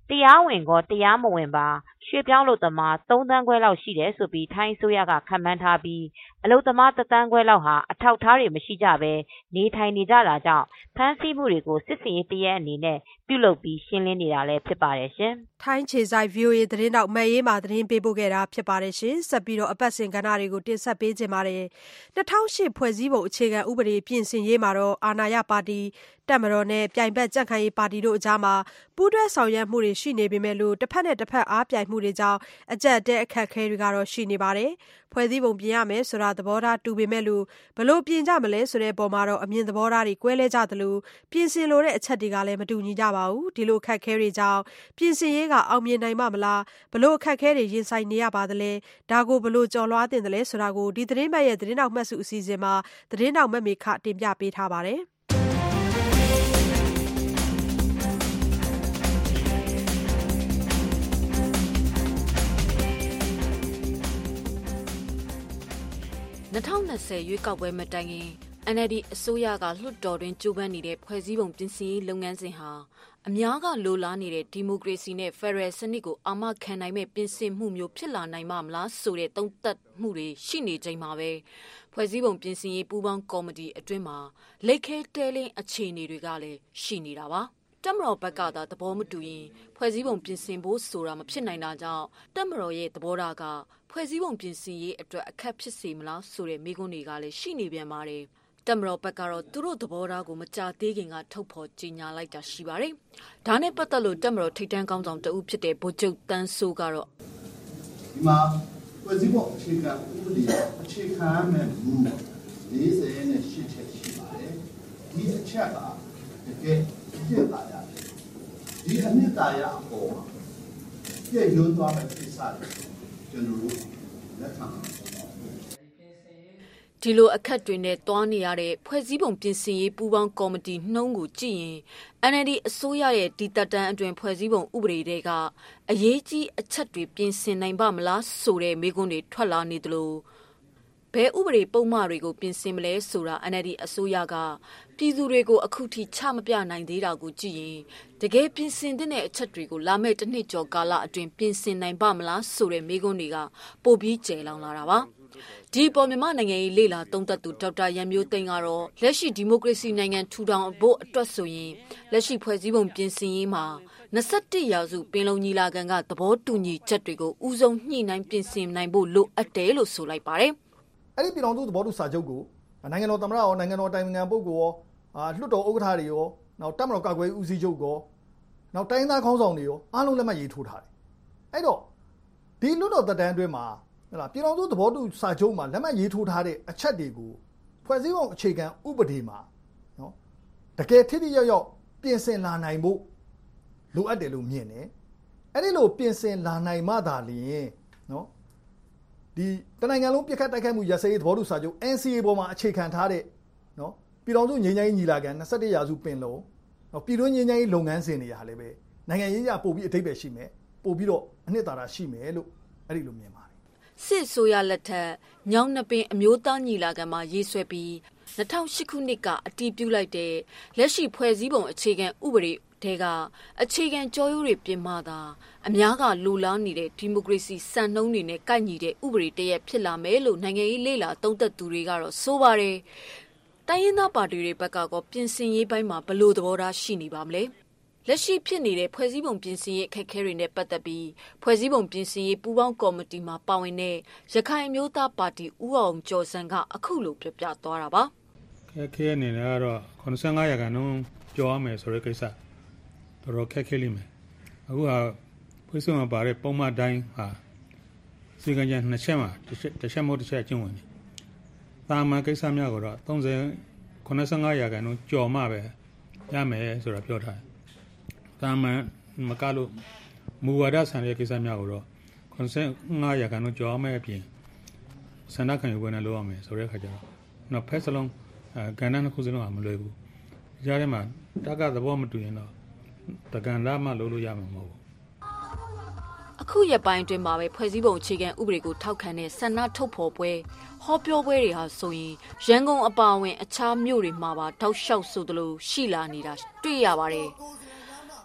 တရားဝင်ကောတရားမဝင်ပါရွှေ့ပြောင်းလုပ်သမားသုံးသန်းခွဲလောက်ရှိတယ်ဆိုပြီးထိုင်းအစိုးရကခန့်မှန်းထားပြီးအလုပ်သမားတစ်သန်းခွဲလောက်ဟာအထောက်အထားတွေမရှိကြဘဲနေထိုင်နေကြတာကြောင့်ဖမ်းဆီးမှုတွေကိုစစ်စင်ရေးတရက်အနေနဲ့ပြုလုပ်ပြီးရှင်းလင်းနေတာလည်းဖြစ်ပါတယ်ရှင်။ထိုင်းခြေဆိုင် ဗွီအိုအေ သတင်းတောက်မအေးမာသတင်းပေးပို့ခဲ့တာဖြစ်ပါတယ်ရှင်။ဆက်ပြီးတော့အပတ်စဉ်ကဏ္ဍတွေကိုတင်ဆက်ပေးခြင်းပါတယ်။၂၀၀၈ဖွဲ့စည်းပုံအခြေခံဥပဒေပြင်ဆင်ရေးမှာတော့အာဏာရပါတီတပ်မတော်နဲ့ပြိုင်ဘက်ကြံ့ခိုင်ရေးပါတီတို့အကြားမှာပူးတွဲဆောင်ရွက်မှုတွေရှိနေပေမဲ့လို့တစ်ဖက်နဲ့တစ်ဖက်အားပြိုင်မှုတွေကြောင့်အကြက်အတဲအခက်အခဲတွေကတော့ရှိနေပါတယ်။ဖွဲ့စည်းပုံပြင်ရမယ်ဆိုတာသဘောထားတူပေမဲ့လို့ဘလို့ပြင်ကြမလဲဆိုတဲ့ပုံမှာတော့အမြင်သဘောထားတွေကွဲလဲကြသလိုပြင်ဆင်လိုတဲ့အချက်တွေကလည်းမတူညီကြပါဘူး။ဒီလိုအခက်အခဲတွေကြောင့်ပြင်ဆင်ရေးကအောင်မြင်နိုင်မှာမလားဘလို့အခက်အခဲတွေရင်ဆိုင်နေရပါသလဲဒါကိုဘလို့ကြော်လွှားတင်တယ်လဲဆိုတာကိုဒီသတင်းပတ်ရဲ့သတင်းနောက်မှတ်စုအစီအစဉ်မှာသတင်းနောက်မက်မေခတင်ပြပေးထားပါတယ်။၂၀၂၀ရွေးကောက်ပွဲမတိုင်ခင် အန်အယ်လ်ဒီ အစိုးရကလွှတ်တော်တွင်ကြိုးပမ်းနေတဲ့ဖွဲ့စည်းပုံပြင်ဆင်ရေးလုပ်ငန်းစဉ်ဟာအများကလိုလားနေတဲ့ဒီမိုကရေစီနဲ့ဖက်ဒရယ်စနစ်ကိုအာမခံနိုင်မဲ့ပြင်ဆင်မှုမျိုးဖြစ်လာနိုင်မှာမလားဆိုတဲ့သုံးသပ်မှုတွေရှိနေချိန်မှာပဲဖွဲ့စည်းပုံပြင်ဆင်ရေးပူးပေါင်းကော်မတီအတွင်းမှာလက်ခဲတဲလင်းအခြေအနေတွေကလည်းရှိနေတာပါ။တပ်မတော်ဘက်ကသာသဘောမတူရင်ဖွဲ့စည်းပုံပြင်ဆင်ဖို့ဆိုတာမဖြစ်နိုင်တာကြောင့်တပ်မတော်ရဲ့သဘောထားကဖွဲ့စည်းပုံပြင်ဆင်ရေးအတွက်အခက်ဖြစ်စေမလားဆိုတဲ့မေးခွန်းတွေကလည်းရှိနေပြန်ပါတယ်။တပ်မတော်ဘက်ကတော့သူတို့သဘောထားကိုမကြသေးခင်ကထုတ်ဖော်ကြေညာလိုက်တာရှိပါတယ်။ဒါနဲ့ပတ်သက်လို့တပ်မတော်ထိပ်တန်းခေါင်းဆောင်တဦးဖြစ်တဲ့ဗိုလ်ချုပ်တန်းစိုးကတော့ဒီမှာဖွဲ့စည်းပုံအခြေခံဥပဒေအခြေခံမဲ့မူလေးဆယ်နဲ့ရှစ်ချက်ရှိပါတယ်။ဒီအချက်ကတကယ်ပြည့်တာရတယ်။ဒီအနှစ်သာရအပေါ်မှာပြည့်ရုံသွားမဲ့ကိစ္စတွေကျွန်တော်တို့လက်ခံဒီလိုအခက်တွေနဲ့တွားနေရတဲ့ဖွဲ့စည်းပုံပြင်ဆင်ရေးပူးပေါင်းကော်မတီနှုံးကိုကြည့်ရင် အန်အယ်လ်ဒီ အစိုးရရဲ့ဒီတက်တန်းအတွင်းဖွဲ့စည်းပုံဥပဒေတွေကအရေးကြီးအချက်တွေပြင်ဆင်နိုင်ပါမလားဆိုတဲ့မေးခွန်းတွေထွက်လာနေသလိုဘယ်ဥပဒေပုံမှန်တွေကိုပြင်ဆင်မလဲဆိုတာ အန်အယ်လ်ဒီ အစိုးရကပြည်သူတွေကိုအခုထိချမပြနိုင်သေးတာကိုကြည့်ရင်တကယ်ပြင်ဆင်တဲ့အချက်တွေကိုလာမယ့်တစ်နှစ်ကျော်ကာလအတွင်းပြင်ဆင်နိုင်ပါမလားဆိုတဲ့မေးခွန်းတွေကပိုပြီးကျယ်လောင်လာတာပါဒီပေါ်မြန်မာနိုင်ငံရေးလေလာသုံးသက်သူဒေါက်တာရန်မျိုးသိန်းကတော့လက်ရှိဒီမိုကရေစီနိုင်ငံထူထောင်ဖို့အတွက်ဆိုရင်လက်ရှိဖွဲ့စည်းပုံပြင်ဆင်ရေးမှာ၂၁ရာစုပင်လုံညီလာခံကသဘောတူညီချက်တွေကိုဦးဆုံးညှိနှိုင်းပြင်ဆင်နိုင်ဖို့လိုအပ်တယ်လို့ဆိုလိုက်ပါတယ်အဲ့ဒီပြည်တော်စုသဘောတူစာချုပ်ကိုနိုင်ငံတော်သမ္မတရောနိုင်ငံတော်တိုင်ပင်ခံပုဂ္ဂိုလ်ရောအာလွှတ်တော်ဥက္ကဋ္ဌတွေရောနောက်တပ်မတော်ကာကွယ်ဦးစီးချုပ်ရောနောက်တိုင်းသားခေါင်းဆောင်တွေရောအားလုံးလက်မှတ်ရေးထိုးထားတယ်အဲ့တော့ဒီလွှတ်တော်သက်တမ်းအတွင်းမှာဟလာပြည်တော်စုသဘောတူစာချုပ်မှာလက်မှတ်ရေးထိုးထားတဲ့အချက်တွေကိုဖွဲ့စည်းပုံအခြေခံဥပဒေမှာနော်တကယ်ထိထိရောက်ရောက်ပြင်ဆင်လာနိုင်ဖို့လိုအပ်တယ်လို့မြင်တယ်အဲ့ဒီလိုပြင်ဆင်လာနိုင်မှသာလျှင်နော်ဒီတနိုင်ငံလုံးပြစ်ခတ်တိုက်ခိုက်မှုရစရေးသဘောတူစာချုပ် အန် စီ အေ ပေါ်မှာအခြေခံထားတဲ့နော်ပြည်တော်စုငြိမ်းချမ်းရေးညီလာခံ၂၁ရာစုပင်လုံနော်ပြည်တွင်းငြိမ်းချမ်းရေးလုပ်ငန်းစဉ်တွေဟာလည်းပဲနိုင်ငံရေးအရပို့ပြီးအထိပ္ပယ်ရှိမယ်ပို့ပြီးတော့အနှစ်သာရရှိမယ်လို့အဲ့ဒီလိုမြင်ပါတယ်စစ်ဆိုရလက်ထက်ညောင်နှပင်အမျိုးသားညီလာခံမှာရေးဆွဲပြီး၂၀၀၈ခုနှစ်ကအတည်ပြုလိုက်တဲ့လက်ရှိဖွဲ့စည်းပုံအခြေခံဥပဒေတဲကအခြေခံကြောရိုးတွေပြင်မှသာအများကလူလားနေတဲ့ဒီမိုကရေစီစံနှုန်းတွေနဲ့ကိုက်ညီတဲ့ဥပဒေတရက်ဖြစ်လာမယ်လို့နိုင်ငံရေးလေလာသုံးသပ်သူတွေကတော့ဆိုပါတယ်တိုင်းရင်းသားပါတီတွေဘက်ကကောပြင်ဆင်ရေးပိုင်းမှာဘလို့သဘောထားရှိနေပါမလဲလက်ရှိဖြစ်နေတဲ့ဖွဲ့စည်းပုံပြင်ဆင်ရေးအခက်အခဲတွေနဲ့ပတ်သက်ပြီးဖွဲ့စည်းပုံပြင်ဆင်ရေးပူးပေါင်းကော်မတီမှာပါဝင်တဲ့ရခိုင်အမျိုးသားပါတီဦးအောင်ကျော်စံကအခုလိုပြပြသွားတာပါခက်ခဲနေတယ်ကတော့၇၅ရာခိုင်နှုန်းကျော်ရမယ်ဆိုတဲ့ကိစ္စတော်တော်ခက်ခဲလိမ့်မယ်အခုကဖွဲ့စည်းပုံပါတဲ့ပုံမှန်တိုင်းဟာစီကံချက်နှစ်ချက်မှာတစ်ချက်တစ်ချက်မဟုတ်တစ်ချက်ကျင့်ဝင်တယ်တာမန်ကိစ္စများကတော့၃၀ ၇၅ရာခိုင်နှုန်းကျော်မှပဲရမယ်ဆိုတာပြောထားတယ်တာမန်မကလို့မူဝါဒဆန်တဲ့ကိစ္စများကိုတော့၇၅ရာခိုင်နှုန်းကျော်အောင်မဲ့အပြင်စန္ဒခံယူပွဲနဲ့လုပ်ရမယ်ဆိုတဲ့အခါကျတော့နော်ဖက်စလုံးကဏ္ဍနှစ်ခုစလုံးကမလွယ်ဘူးကြားထဲမှာတက်ကသဘောမတူရင်တော့တကန်လာမှလုပ်လို့ရမှာမဟုတ်ဘူးအခုရပိုင်းတွင်မှာပဲဖွဲ့စည်းပုံအခြေခံဥပဒေကိုထောက်ခံတဲ့ဆန္ဒထုတ်ဖော်ပွဲဟောပြောပွဲတွေဟာဆိုရင်ရန်ကုန်အပါအဝင်အခြားမြို့တွေမှာပါတောက်လျှောက်ဆိုသလိုရှိလာနေတာတွေ့ရပါတယ်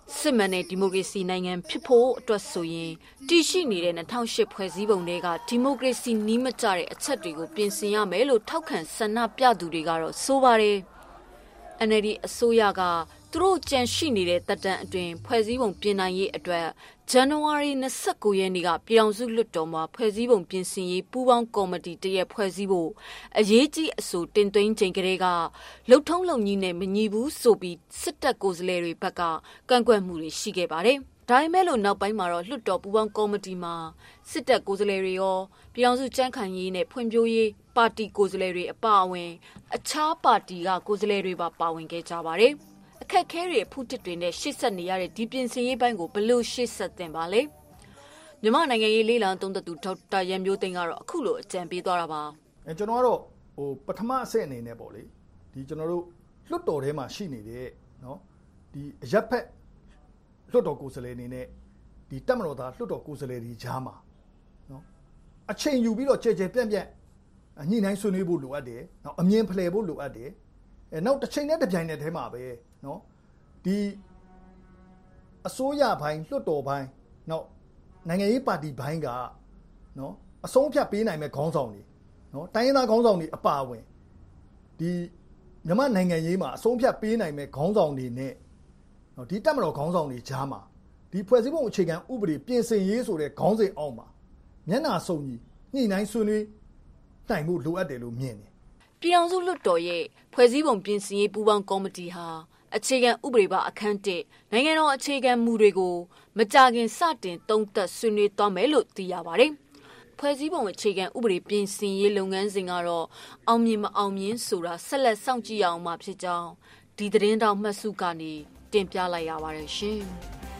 စစ်မှန်တဲ့ဒီမိုကရေစီနိုင်ငံဖြစ်ဖို့အတွက်ဆိုရင်တည်ရှိနေတဲ့၂၀၀၈ဖွဲ့စည်းပုံတွေကဒီမိုကရေစီနီးမကျတဲ့အချက်တွေကိုပြင်ဆင်ရမယ်လို့ထောက်ခံဆန္ဒပြသူတွေကတော့ဆိုပါတယ်။ အန် အယ်လ် ဒီ အစိုးရကသူတို့ကြံရှိနေတဲ့တပ်တန်းအတွင်းဖွဲ့စည်းပုံပြင်နိုင်ရေးအတွက်ဇန်နဝါရီ၂၉ရက်နေ့ကပြည်ထောင်စုလွှတ်တော်မှာဖွဲ့စည်းပုံပြင်ဆင်ရေးပူးပေါင်းကော်မတီတရက်ဖွဲ့စည်းဖို့အရေးကြီးအဆိုတင်သွင်းချိန်ကလေးကလှုပ်ထုံးလုံကြီးနဲ့မညီဘူးဆိုပြီးစစ်တပ်ကိုယ်စားလှယ်တွေဘက်ကကန့်ကွက်မှုတွေရှိခဲ့ပါတယ်။ဒါပေမဲ့လို့နောက်ပိုင်းမှာတော့လွှတ်တော်ပူးပေါင်းကော်မတီမှာစစ်တပ်ကိုယ်စားလှယ်တွေရောပြည်ထောင်စုကြံ့ခိုင်ရေးနဲ့ဖွံ့ဖြိုးရေးပါတီကိုယ်စားလှယ်တွေအပါအဝင်အခြားပါတီကကိုယ်စားလှယ်တွေပါပါဝင်ခဲ့ကြပါတယ်။အခက်ခဲတွေဖူးတစ်တွေနဲ့ရှေ့ဆက်နေရတဲ့ဒီပြင်ဆင်ရေးပိုင်းကိုဘယ်လိုရှေ့ဆက်တင်ပါလဲမြန်မာနိုင်ငံရေးလေးလံသုံးသပ်သူဒေါက်တာရန်မျိုးသိန်းကတော့အခုလိုအကြံပေးသွားတာပါအဲကျွန်တော်ကတော့ဟိုပထမအဆင့်အနေနဲ့ပေါ့လေဒီကျွန်တော်တို့လွတ်တော်ထဲမှာရှိနေတဲ့เนาะဒီအရက်ဖက်လွတ်တော်ကိုယ်စားလှယ်အနေနဲ့ဒီတက်မတော်သားလွတ်တော်ကိုယ်စားလှယ်တွေကြားမှာเนาะအချိန်ယူပြီးတော့ကြဲကြဲပြန့်ပြန့်ညှိနှိုင်းဆွေးနွေးဖို့လိုအပ်တယ်เนาะအမြင်ဖလှယ်ဖို့လိုအပ်တယ်အဲနောက်တစ်ချိန်နဲ့တစ်ပြိုင်နက်တည်းမှာပဲเนาะဒီအစိုးရဘိုင်းလွှတ်တော်ဘိုင်းနောက်နိုင်ငံရေးပါတီဘိုင်းကနော်အဆုံးဖြတ်ပေးနိုင်မဲ့ခေါင်းဆောင်တွေနော်တိုင်းရင်းသားခေါင်းဆောင်တွေအပါအဝင်ဒီမြန်မာနိုင်ငံရေးမှာအဆုံးဖြတ်ပေးနိုင်မဲ့ခေါင်းဆောင်တွေနဲ့နော်ဒီတက်မတော်ခေါင်းဆောင်တွေကြားမှာဒီဖွဲ့စည်းပုံအခြေခံဥပဒေပြင်ဆင်ရေးဆိုတဲ့ခေါင်းစဉ်အောက်မှာမျက်နှာစုံကြီးညှိနှိုင်းဆွေးနွေးတိုင်မှုလိုအပ်တယ်လို့မြင်တယ်ပြည်ထောင်စုလွှတ်တော်ရဲ့ဖွဲ့စည်းပုံပြင်ဆင်ရေးပူးပေါင်းကော်မတီဟာအခြေခံဥပဒေပါအခန်းတစ်နိုင်ငံတော်အခြေခံမူတွေကိုမကြာခင်စတင်သုံးသပ်ဆွေးနွေးသွားမယ်လို့သိရပါတယ်။ဖွဲ့စည်းပုံအခြေခံဥပဒေပြင်ဆင်ရေးလုပ်ငန်းစဉ်ကတော့အောင်မြင်မအောင်မြင်ဆိုတာဆက်လက်စောင့်ကြည့်ရအောင်မှာဖြစ်ကြောင်းဒီသတင်းတောက်မှတ်စုကနေတင်ပြလိုက်ရပါတယ်ရှင်။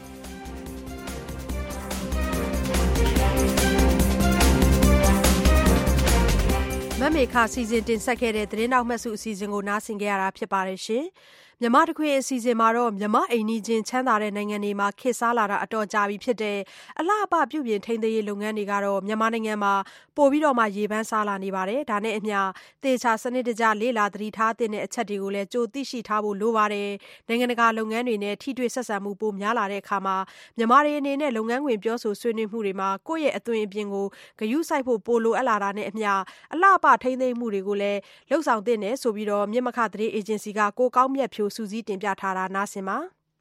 မမေခစီစဉ်တင်ဆက်ခဲ့တဲ့သတင်းတောက်မှတ်စုအစီအစဉ်ကိုနားဆင်ကြရတာဖြစ်ပါတယ်ရှင်။မြန်မာတခွေအစီအစဉ်မှာတော့မြန်မာအိမ်နီးချင်းချမ်းသာတဲ့နိုင်ငံတွေမှာခေတ်စားလာတာအတော်ကြာပြီဖြစ်တဲ့အလှအပပြုပြင်ထိန်းသိမ်းရေးလုပ်ငန်းတွေကတော့မြန်မာနိုင်ငံမှာပိုပြီးတော့မှရေပန်းစားလာနေပါတယ်။ဒါနဲ့အမျှသေချာစနစ်တကျလေ့လာသတိထားတဲ့အချက်တွေကိုလည်းကြိုသိရှိထားဖို့လိုပါတယ်။နိုင်ငံတကာလုပ်ငန်းတွေနဲ့ထိတွေ့ဆက်ဆံမှုပိုများလာတဲ့အခါမှာမြန်မာတွေအနေနဲ့လုပ်ငန်းခွင်ပြောဆိုဆွေးနွေးမှုတွေမှာကိုယ့်ရဲ့အသွင်အပြင်ကိုဂရုစိုက်ဖို့ပိုလိုအပ်လာတာနဲ့အမျှအလှအပထိန်းသိမ်းမှုတွေကိုလည်းလှုပ်ဆောင်သင့်တယ်ဆိုပြီးတော့မြင့်မခသတင်းအေဂျင်စီကကိုကောင်းမြတ်ဖြိုစူးစီးတင်ပြထားတာနားဆင်ပါ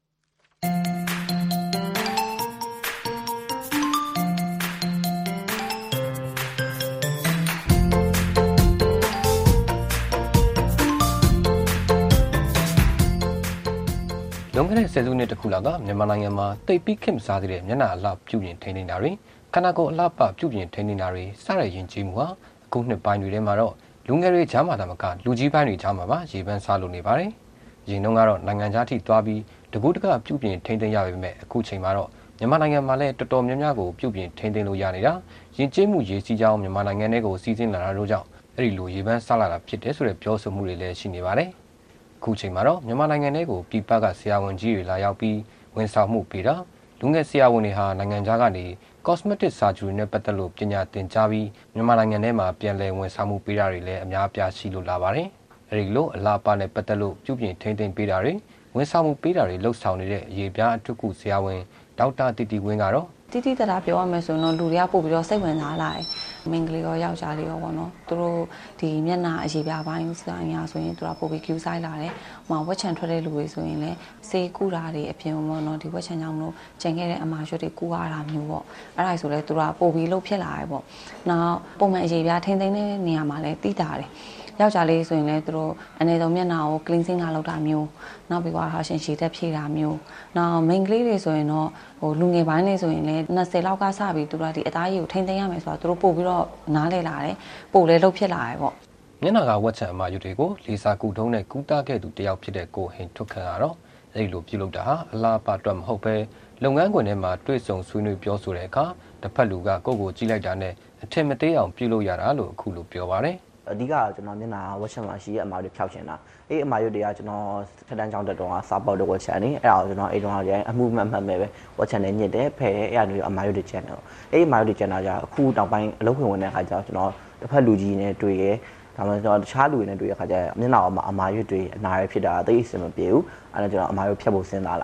လွန်ခဲ့တဲ့ဆယ်စုနှစ်တခုလောက်ကမြန်မာနိုင်ငံမှာတိတ်ပြီးခင်မစားသေးတဲ့မျက်နှာအလှပြုပြင်ထိန်းသိမ်းတာတွေခန္ဓာကိုယ်အလှပပြုပြင်ထိန်းသိမ်းတာတွေစတဲ့ယဉ်ကျေးမှုဟာအခုနှစ်ပိုင်းတွေထဲမှာတော့လူငယ်တွေကြားမှာတမကလူကြီးပိုင်းတွေကြားမှာပါရေပန်းစားလို့နေပါတယ်။ရင်တော့ကတော့နိုင်ငံခြားထိသွားပြီးတကူးတကပြုပြင်ထိန်းသိမ်းရပေမဲ့အခုချိန်မှာတော့မြန်မာနိုင်ငံမှာလည်းတော်တော်များများကိုပြုပြင်ထိန်းသိမ်းလို့ရနေတာယဉ်ကျေးမှုရေးစည်းကြောင်းမြန်မာနိုင်ငံတွေကိုစီစဉ်လာတာတို့ကြောင့်အဲ့ဒီလိုရေပန်းစားလာတာဖြစ်တယ်ဆိုတဲ့ပြောဆိုမှုတွေလည်းရှိနေပါတယ်။အခုချိန်မှာတော့မြန်မာနိုင်ငံတွေကိုပြည်ပကဆရာဝန်ကြီးတွေလာရောက်ပြီးဝန်ဆောင်မှုပေးတာလူငယ်ဆရာဝန်တွေဟာနိုင်ငံခြားကနေ cosmetic surgery နဲ့ပတ်သက်လို့ပညာသင်ကြားပြီးမြန်မာနိုင်ငံထဲမှာပြန်လည်ဝန်ဆောင်မှုပေးတာတွေလည်းအများအပြားရှိလို့လာပါတယ်။အဲဒီလိုအလားပါနဲ့ပတ်သက်လို့ပြုပြင်ထိန်းသိမ်းပေးတာတွေဝန်ဆောင်မှုပေးတာတွေလှုပ်ဆောင်နေတဲ့အရေးပြားအထုခုဆရာဝန်ဒေါက်တာတီတီဝင်းကတော့တိတိတတာပြောရမယ်ဆိုရင်တော့လူတွေကပို့ပြီးတော့စိတ်ဝင်စားလာတယ်။မိန်းကလေးရောယောက်ျားလေးရောပေါ့နော်။သူတို့ဒီမျက်နှာအရေးပြားပိုင်းဆိုင်ရာဆိုရင်သူကပို့ပြီး queue ဆိုင်လာတယ်။ဟိုမှာဝက်ချန်ထွက်တဲ့လူတွေဆိုရင်လည်းစေးကူတာတွေအပြင်ပေါ့နော်ဒီဝက်ချန်ကြောင့်မလို့ကျန်ခဲ့တဲ့အမာရွှတ်တွေကူရတာမျိုးပေါ့။အဲ့ဒါဆိုလဲသူကပို့ပြီးလှုပ်ဖြစ်လာတယ်ပေါ့။နောက်ပုံမှန်အရေးပြားထိန်းသိမ်းတဲ့နေရာမှာလည်းတိတာတယ်။ယောက်ျားလေးဆိုရင်လည်းသူတို့အနေဆုံးမျက်နှာကို cleansing လာလုပ်တာမျိုးနောက်ပြီးတော့ဟာရှင်ရှည်သက်ဖြည့်တာမျိုးနောက် main ကလေးတွေဆိုရင်တော့ဟိုလူငယ်ပိုင်းတွေဆိုရင်လည်းနှစ်ဆယ်လောက်ကစပြီးသူတို့ဒီအသားရည်ကိုထိန်းသိမ်းရမယ်ဆိုတော့သူတို့ပို့ပြီးတော့နားလဲလာတယ်ပို့လဲလှုပ်ဖြစ်လာတယ်ပေါ့မျက်နှာကဝက်ချန်အမာရွတ်တွေကိုလေစာကူထုံးနဲ့ကူးတာခဲ့သူတယောက်ဖြစ်တဲ့ကိုဟင်ထုတ်ခန့်ကတော့အဲ့လိုပြုလုပ်တာဟာအလားပါအတွက်မဟုတ်ပဲလုပ်ငန်းခွင်ထဲမှာတွေ့ဆုံဆွေးနွေးပြောဆိုတဲ့အခါတစ်ဖက်လူကကိုယ့်ကိုကြည့်လိုက်တာနဲ့အထင်မသေးအောင်ပြုလုပ်ရတာလို့အခုလိုပြောပါတယ်အဓိကကျွန်တော်မျက်နှာဝက်ချန်မှာရှိတဲ့အမာတွေဖြောက်ချင်တာအေးအမာရွတ်တွေကကျွန်တော်ထက်တန်းချောင်းတက်တော့ကစားပေါက်တဲ့ဝက်ချန်နေအဲ့ဒါကိုကျွန်တော်အိမ်တော်ကအမှုမှတ်မှတ်မဲ့ပဲဝက်ချန်နဲ့ညစ်တယ်ဖဲတယ်အဲ့ဒါမျိုးအမာရွတ်တွေချန်တယ်အေးအမာရွတ်တွေချန်တာကြအခုတောင်ပိုင်းအလုပ်ခွင်ဝင်တဲ့အခါကျတော့ကျွန်တော်တစ်ဖက်လူကြီးနဲ့တွေ့ရဲဒါမှကျွန်တော်တခြားလူတွေနဲ့တွေ့ရခါကျမျက်နှာအမာရွတ်တွေအနာရဖြစ်တာသိအဆင်မပြေဘူးအဲ့ဒါကျွန်တော်အမာရွတ်ဖြတ်ဖို့စဉ်းစားလာတယ်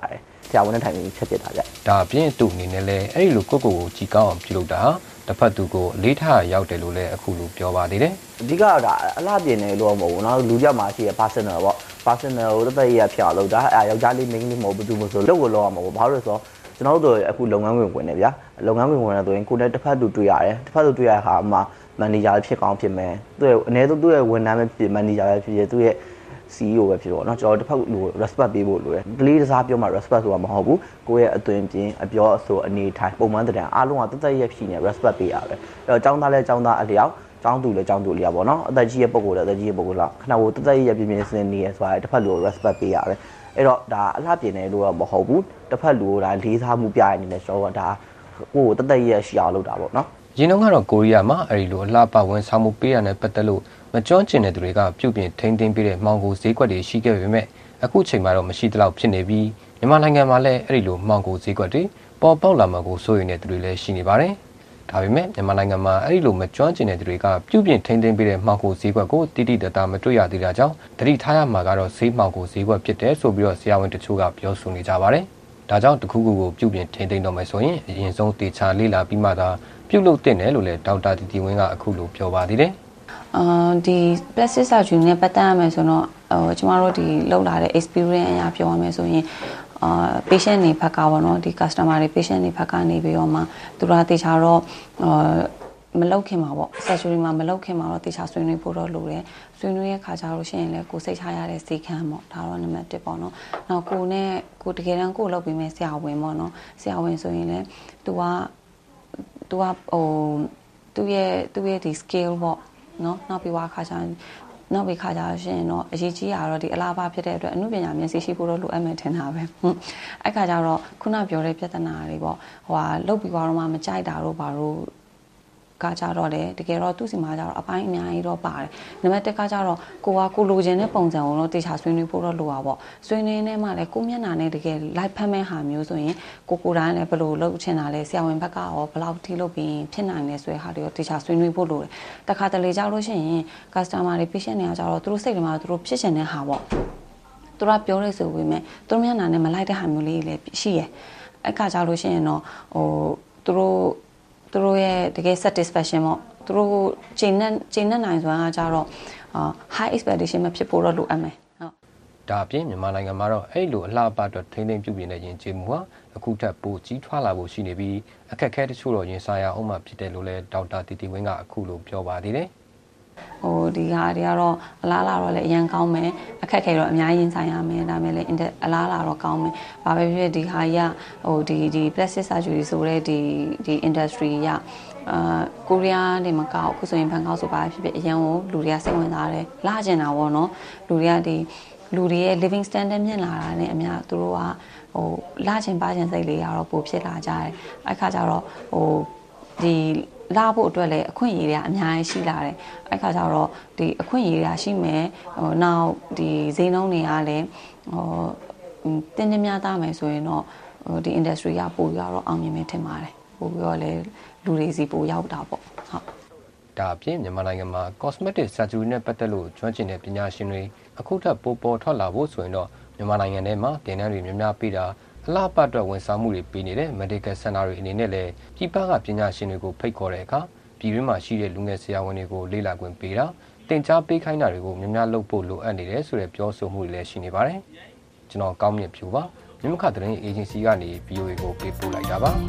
ဆရာဝန်နဲ့ထိုင်ပြီးချက်ပြတာဗျဒါအပြင်သူ့အနေနဲ့လည်းအဲ့ဒီလိုကိုကိုကိုကြီးကောင်းအောင်ပြုလုပ်တာတစ်ဖက်သူကိုလေးထားရောက်တယ်လို့လည်းအခုလိုပြောပါသေးတယ်အဓိကတော့ဒါအလှပြင်နေလို့မဟုတ်ဘူးเนาะလူကြောက်မှာရှိရ personal ပေါ့ personal ကိုတစ်သက်ရဖြစ်အောင်လုပ်တာအဲယောက်ျားလေး main လေးမဟုတ်ဘူးသူမဆိုလုပ်ကိုလုပ်အောင်မဟုတ်ဘူးဘာလို့လဲဆိုတော့ကျွန်တော်တို့အခုလုပ်ငန်းဝင်ဝင်နေဗျာလုပ်ငန်းဝင်ဝင်နေဆိုရင်ကိုယ်နဲ့တစ်ဖက်သူတွေ့ရတယ်တစ်ဖက်သူတွေ့ရတဲ့အခါမှာမန်နေဂျာဖြစ်ကောင်းဖြစ်မယ်သူ့ရဲ့အနည်းဆုံးသူ့ရဲ့ဝန်ထမ်းပဲဖြစ်မန်နေဂျာပဲဖြစ်ဖြစ်သူ့ရဲ့ စီ အီ အို ပဲဖြစ်တော့เนาะကျွန်တော်တစ်ဖက်လို respect ပေးဖို့လိုတယ်ကလေးတစားပြောမှ respect ဆိုတာမဟုတ်ဘူးကိုယ့်ရဲ့အသွင်ပြင်အပြောအဆိုအနေထိုင်ပုံမှန်တဲ့အားလုံးကတသက်ရက်ဖြစ်နေ respect ပေးရပဲအဲ့တော့ចောင်းသားလဲចောင်းသားအလျောက်ចောင်းသူလဲចောင်းသူအလျောက်ပေါ့เนาะအသက်ကြီးရဲ့ပုံကိုယ်လဲအသက်ကြီးရဲ့ပုံကိုယ်လားခဏကိုတသက်ရက်ပြင်းပြင်းစင်နေရဆိုတာတစ်ဖက်လို respect ပေးရပဲအဲ့တော့ဒါအလှပြင်နေလို့တော့မဟုတ်ဘူးတစ်ဖက်လိုဒါလေးစားမှုပြရနေတဲ့ကျွန်တော်ကဒါကိုယ်တသက်ရက်ရှိအောင်လုပ်တာပေါ့เนาะရင်းနှောင်းကတော့ကိုရီးယားမှာအဲဒီလိုအလှပဝန်ဆောင်မှုပေးရတဲ့ပတ်သက်လို့မကျွမ်းကျင်တဲ့သူတွေကပြုပြင်ထိန်းသိမ်းပေးတဲ့မှောင်ကိုဈေးကွက်တွေရှိခဲ့ပေမဲ့အခုချိန်မှာတော့မရှိသလောက်ဖြစ်နေပြီးမြန်မာနိုင်ငံမှာလည်းအဲဒီလိုမှောင်ကိုဈေးကွက်တွေပေါ်ပေါက်လာမှာကိုစိုးရိမ်တဲ့သူတွေလည်းရှိနေပါတယ်။ဒါပေမဲ့မြန်မာနိုင်ငံမှာအဲဒီလိုမကျွမ်းကျင်တဲ့သူတွေကပြုပြင်ထိန်းသိမ်းပေးတဲ့မှောင်ကိုဈေးကွက်ကိုတိတိတတ်တာမတွေ့ရသေးတာကြောင့်တတိထားရမှာကတော့ဈေးမှောင်ကိုဈေးကွက်ဖြစ်တယ်ဆိုပြီးတော့ဆရာဝန်တချို့ကပြောဆိုနေကြပါတယ်။ဒါကြောင့်တခုခုကိုပြုပြင်ထိန်းသိမ်းတော့မယ်ဆိုရင်အရင်ဆုံးတေချာလေ့လာပြီးမှသာပြုလုပ်တင်တယ်လို့လည်းဒေါက်တာတီတီဝင်းကအခုလိုပြောပါသေးတယ်အာဒီ plastic surgery နဲ့ပတ်သက်ရမယ်ဆိုတော့ဟိုကျမတို့ဒီလောက်လာတဲ့ experience အရာပြောရမယ်ဆိုရင်အာ patient တွေဘက်ကပေါ့နော်ဒီ customer တွေ patient တွေဘက်ကနေပြီးတော့မှသူတို့တေချာတော့အာမလောက်ခင်မှာပေါ့ surgery မှာမလောက်ခင်မှာတော့တေချာဆွေးနွေးဖို့တော့လိုတယ်ဆွေးနွေးရခါကြလို့ရှိရင်လည်းကိုစိတ်ချရတဲ့စေခံပေါ့ဒါတော့နံပါတ်တစ်ပေါ့နော်နောက်ကိုနဲ့ကိုတကယ်တမ်းကိုလောက်ပြီးမဲ့ဆရာဝန်ပေါ့နော်ဆရာဝန်ဆိုရင်လည်းသူကသူကဟိုသူရဲ့သူရဲ့ဒီ scale ပေါ့နော်နောက်ပြီးွားခါချာနောက်ပြီးခါကြရှင်တော့အရေးကြီးတာတော့ဒီအလားပါဖြစ်တဲ့အတွက်အမှုပညာမျက်စိရှိဖို့တော့လိုအပ်မယ်ထင်တာပဲအဲ့ခါကျတော့ခုနပြောတဲ့ပြဿနာတွေပေါ့ဟိုဟာလုတ်ပြီးွားတော့မှမကြိုက်တာတော့ဘာလို့ကကြတော့လေတကယ်တော့သူ့စီမှာကြတော့အပိုင်းအများကြီးတော့ပါတယ်နံပါတ်တစ်ကကြတော့ကိုကကိုလိုချင်တဲ့ပုံစံကိုတော့တေချာဆွေးနွေးဖို့တော့လိုပါပေါ့ဆွေးနွေးနေမှလည်းကိုမျက်နှာနဲ့တကယ် live ဖမ်းမဲ့ဟာမျိုးဆိုရင်ကိုကိုတိုင်းလည်းဘယ်လိုလုပ်ချင်တာလဲဆရာဝန်ဘက်ကရောဘယ်လောက်ထိလုပ်ပြီးဖြစ်နိုင်လဲဆိုတဲ့ဟာတွေရောတေချာဆွေးနွေးဖို့လိုတယ်တခါတလေကြောက်လို့ရှိရင် customer တွေ patient တွေကကြတော့သူတို့စိတ်ထဲမှာသူတို့ဖြစ်ချင်တဲ့ဟာပေါ့သူတို့ပြောရဲဆိုပေမဲ့သူတို့မျက်နှာနဲ့မလိုက်တဲ့ဟာမျိုးလေးလည်းရှိရယ်အဲ့ခါကြောက်လို့ရှိရင်တော့ဟိုသူတို့သူတို့ရဲ့တကယ် satisfaction ပေါ့သူတို့ချိန်နဲ့ချိန်နဲ့နိုင်စွာကြတော့ high expectation မဖြစ်ဖို့တော့လိုအပ်မယ်ဟုတ်ဒါအပြင်မြန်မာနိုင်ငံမှာတော့အဲ့လိုအလှပအတွက်ထိန်းသိမ်းပြုပြင်တဲ့ယဉ်ကျေးမှုဟာအခုထပ်ပိုကြီးထွားလာဖို့ရှိနေပြီးအခက်အခဲတချို့တော့ရင်ဆိုင်ရအောင်မှဖြစ်တယ်လို့လည်းဒေါက်တာတီတီဝင်းကအခုလိုပြောပါသေးတယ်ဟိုဒီဟာတွေကတော့အလားလာတော့လည်းအရင်ကောင်းမယ်အခက်ခဲတော့အများကြီးဆိုင်ရမယ်ဒါမဲ့လည်းအလားလာတော့ကောင်းမယ်ဘာပဲဖြစ်ဒီဟာကြီးကဟိုဒီဒီ plastic surgery ဆိုတဲ့ဒီဒီ industry ကအာကိုရီးယားနေမကောက်အခုဆိုရင်ဘန်ကောက်ဆိုပါဖြစ်ဖြစ်အရင်ကလူတွေကစိတ်ဝင်စားတယ်လာကျင်တာပေါ့နော်လူတွေကဒီလူတွေရဲ့ living standard မြင့်လာတာနဲ့အများသူတို့ကဟိုလာကျင်ပါကျင်စိတ်လေးကတော့ပိုဖြစ်လာကြတယ်အဲ့ခါကျတော့ဟိုဒီလာဖို့အတွက်လည်းအခွင့်အရေးတွေအများကြီးရှိလာတယ်အဲ့ခါကျတော့ဒီအခွင့်အရေးတွေရှိမယ်ဟိုနောက်ဒီဈေးနှုန်းတွေကလည်းဟိုတင်းတင်းများသားမယ်ဆိုရင်တော့ဟိုဒီ industry ကပိုပြီးတော့အောင်မြင်မယ်ထင်ပါတယ်ပိုပြီးတော့လည်းလူတွေစီပိုရောက်တာပေါ့ဟုတ်ဒါအပြင်မြန်မာနိုင်ငံမှာ cosmetic surgery နဲ့ပတ်သက်လို့ကျွမ်းကျင်တဲ့ပညာရှင်တွေအခုထပ်ပိုပေါ်ထွက်လာဖို့ဆိုရင်တော့မြန်မာနိုင်ငံထဲမှာတင်တန်းတွေများများပေးတာအလားပတ်အတွက်ဝန်ဆောင်မှုတွေပေးနေတဲ့ medical center တွေအနေနဲ့လည်းပြည်ပကပညာရှင်တွေကိုဖိတ်ခေါ်တဲ့အခါပြည်တွင်းမှာရှိတဲ့လူငယ်ဆရာဝန်တွေကိုလေ့လာခွင့်ပေးတာတင်ကြားပေးခိုင်းတာတွေကိုများများလုပ်ဖို့လိုအပ်နေတယ်ဆိုတဲ့ပြောဆိုမှုတွေလည်းရှိနေပါတယ်ကျွန်တော်ကောင်းမြတ်ဖြူပါမြမခသတင်းအေဂျင်စီကနေ ဗီအိုအေ ကိုပေးပို့လိုက်တာပါ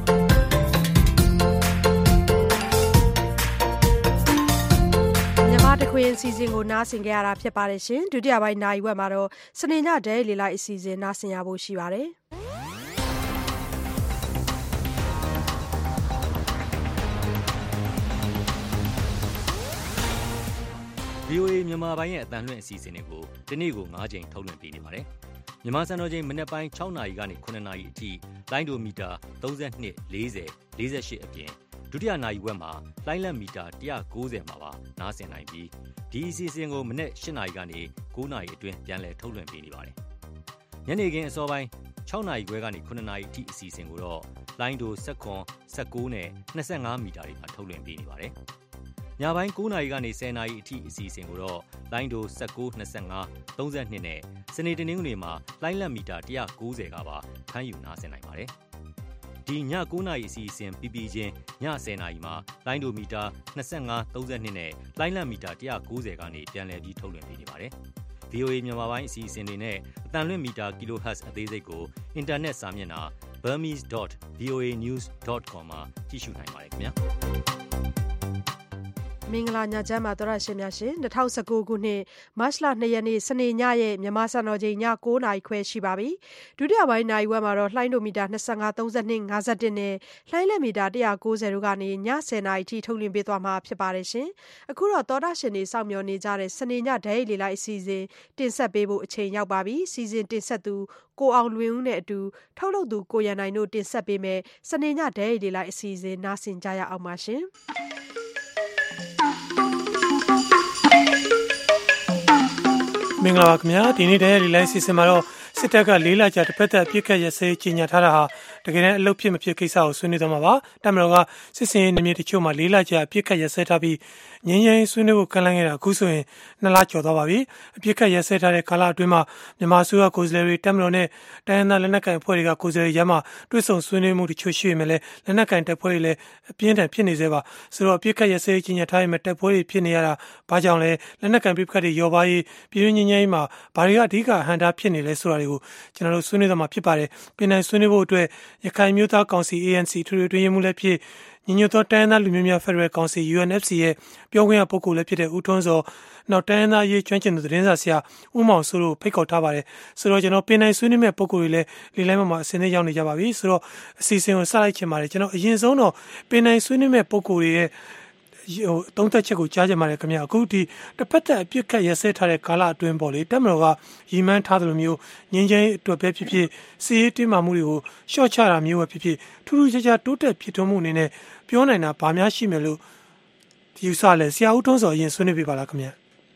တခွင်အစီအစဉ်ကိုနားဆင်ကြရတာဖြစ်ပါတယ်ရှင်ဒုတိယပိုင်းနိုင်ဝက်မှာတော့စနေညဒဲလီလိုက်အစီအစဉ်နားဆင်ရဖို့ရှိပါတယ်ဗီအိုအေ မြန်မာပိုင်းရဲ့အသံလွှင့်အစီအစဉ်တွေကိုဒီနေ့ကို၅ချိန်ထုတ်လွှင့်ပေးနေပါတယ်မြန်မာစံတော်ချိန်မနေ့ပိုင်း၆နာရီကနေ၇နာရီအထိလိုင်းဒိုမီတာ၃၂ ၄၀ ၄၈အပြင်ဒုတိယနာရီဝက်မှာလိုင်းလက်မီတာ၁၉၀မှာပါနားဆင်နိုင်ပြီးဒီအစီအစဉ်ကိုမနေ့၈နာရီကနေ၉နာရီအတွင်းပြန်လည်ထုတ်လွှင့်ပေးနေပါတယ်။ညနေခင်းအစောပိုင်း၆နာရီခွဲကနေ၇နာရီအထိအစီအစဉ်ကိုတော့လိုင်းဒို၁၇ ၁၉နဲ့၂၅မီတာတွေမှာထုတ်လွှင့်ပေးနေပါတယ်။ညပိုင်း၉နာရီကနေ၁၀နာရီအထိအစီအစဉ်ကိုတော့လိုင်းဒို၁၉ ၂၅ ၃၂နဲ့စနေတနင်္ဂနွေမှာလိုင်းလက်မီတာ၁၉၀ကပါဖမ်းယူနားဆင်နိုင်ပါတယ်။ဒီည၉နာရီအစီအစဉ်ပြီးပြီးချင်းည၁၀နာရီမှာလိုင်းဒိုမီတာ၂၅ ၃၂နဲ့လိုင်းလက်မီတာ၁၉၀ကနေပြန်လည်ပြီးထုတ်လွှင့်ပေးနေပါတယ်။ ဗီအိုအေ မြန်မာပိုင်းအစီအစဉ်တွေနဲ့အတန်လွင့်မီတာ kilohertz အသေးစိတ်ကိုအင်တာနက်စာမျက်နှာ burmese dot v o a news dot com မှာကြည့်ရှုနိုင်ပါတယ်ခင်ဗျာမင်္ဂလာညချမ်းပါတော်ရရှင်များရှင်၂၀၁၉ခုနှစ်မတ်လ၂ရက်နေ့စနေညရဲ့မြန်မာစံတော်ချိန်ည၉နာရီခွဲရှိပါပြီဒုတိယပိုင်းနိုင်ဝက်မှာတော့လှိုင်းဒိုမီတာ၂၅ ၃၂ ၅၁နဲ့လှိုင်းလက်မီတာ၁၉၀တို့ကနေည၁၀နာရီထိထုတ်လွှင့်ပေးသွားမှာဖြစ်ပါတယ်ရှင်အခုတော့တော်ရရှင်တွေစောင့်မျှော်နေကြတဲ့စနေညဓာတ်ရိုက်လေလိုက်အစီအစဉ်တင်ဆက်ပေးဖို့အချိန်ရောက်ပါပြီစီစဉ်တင်ဆက်သူကိုအောင်လွင်ဦးနဲ့အတူထုတ်လုပ်သူကိုရန်နိုင်တို့တင်ဆက်ပေးမယ်စနေညဓာတ်ရိုက်လေလိုက်အစီအစဉ်နားဆင်ကြရအောင်ပါရှင်မင်္ဂလာပါခင်ဗျာဒီနေ့တည်းဒီလိုင်းစီစဉ်မှာတော့စစ်တပ်ကလေးလကြာတစ်ဖက်သက်အပြစ်ခတ်ရစဲကြီးညာထားတာဟာတကယ်တမ်းအလုပ်ဖြစ်မဖြစ်ကိစ္စကိုဆွေးနွေးသွားမှာပါတမတော်ကစစ်စင်ရေးနေမြေတချို့မှာလေးလကြာအပြစ်ခတ်ရစဲထားပြီးငင်းငင်းဆွေးနွေးဖို့ကန့်လန့်ခဲ့တာအခုဆိုရင်နှစ်လကျော်သွားပါပြီအပြစ်ခတ်ရစဲထားတဲ့ကာလအတွင်းမှာမြန်မာအစိုးရကိုယ်စားလှယ်တွေတမတော်နဲ့တိုင်းရင်းသားလက်နက်ကိုင်အဖွဲ့တွေကကိုယ်စားလှယ်ရမှာတွဲဆုံဆွေးနွေးမှုတချို့ရှိပေမဲ့လည်းလက်နက်ကိုင်တပ်ဖွဲ့တွေလည်းအပြင်းထန်ဖြစ်နေသေးပါဆိုတော့အပြစ်ခတ်ရစဲကြီးညာထားရင်တပ်ဖွဲ့တွေဖြစ်နေရတာဘာကြောင့်လဲလက်နက်ကိုင်ပြစ်ခတ်တွေရောပါရေးပြည်တွင်းငင်းငင်းမှာဘာတွေကအဓိကအဟန့်တားဖြစ်နေလဲဆိုတာတွေကိုကျွန်တော်တို့ဆွေးနွေးသွားမှာဖြစ်ပါတယ်ပင်နိုင်ဆွေးနွေးဖို့အတွက်ရခိုင်မျိုးသားကောင်စီ A N C ထူထူတွင်ရမှုလည်းဖြစ်ညီညွတ်သောတိုင်းသားလူမျိုးများဖက်ဒရယ်ကောင်စီ U N F C ရဲ့ပြောခွင့်ရပုဂ္ဂိုလ်လည်းဖြစ်တဲ့ဦးထွန်းစောနောက်တိုင်းသားရေးကျွမ်းကျင်သူသတင်းစာဆရာဦးမောင်စိုးတို့ဖိတ်ခေါ်ထားပါတယ်ဆိုတော့ကျွန်တော်ပင်နိုင်ဆွေးနွေးမဲ့ပုဂ္ဂိုလ်တွေလည်းလေလိုင်းမှာအစင်းနဲ့ရောက်နေကြပါပြီဆိုတော့အစီအစဉ်ကိုစလိုက်ချင်ပါတယ်ကျွန်တော်အရင်ဆုံးတော့ပင်နိုင်ဆွေးနွေးမဲ့ပုဂ္ဂိုလ်တွေရဲ့ဟိုသုံးသက်ချက်ကိုကြားကြမှာလေခင်ဗျာအခုဒီတစ်ဖက်သက်အပြစ်ခတ်ရစဲထားတဲ့ကာလအတွင်းပေါ့လေတက်မတော်ကရီမန်းထားတယ်လို့မျိုးငင်းချင်းအတွက်ပဲဖြစ်ဖြစ်စီးရေးတင်းမာမှုတွေကိုရှော့ချတာမျိုးပဲဖြစ်ဖြစ်ထူးထူးခြားခြားတိုးတက်ဖြစ်ထွန်းမှုအနေနဲ့ပြောနိုင်တာဗာများရှိမယ်လို့ယူဆလဲဆရာဦးထွန်းစောအရင်ဆွေးနွေးပြပါလားခင်ဗျာ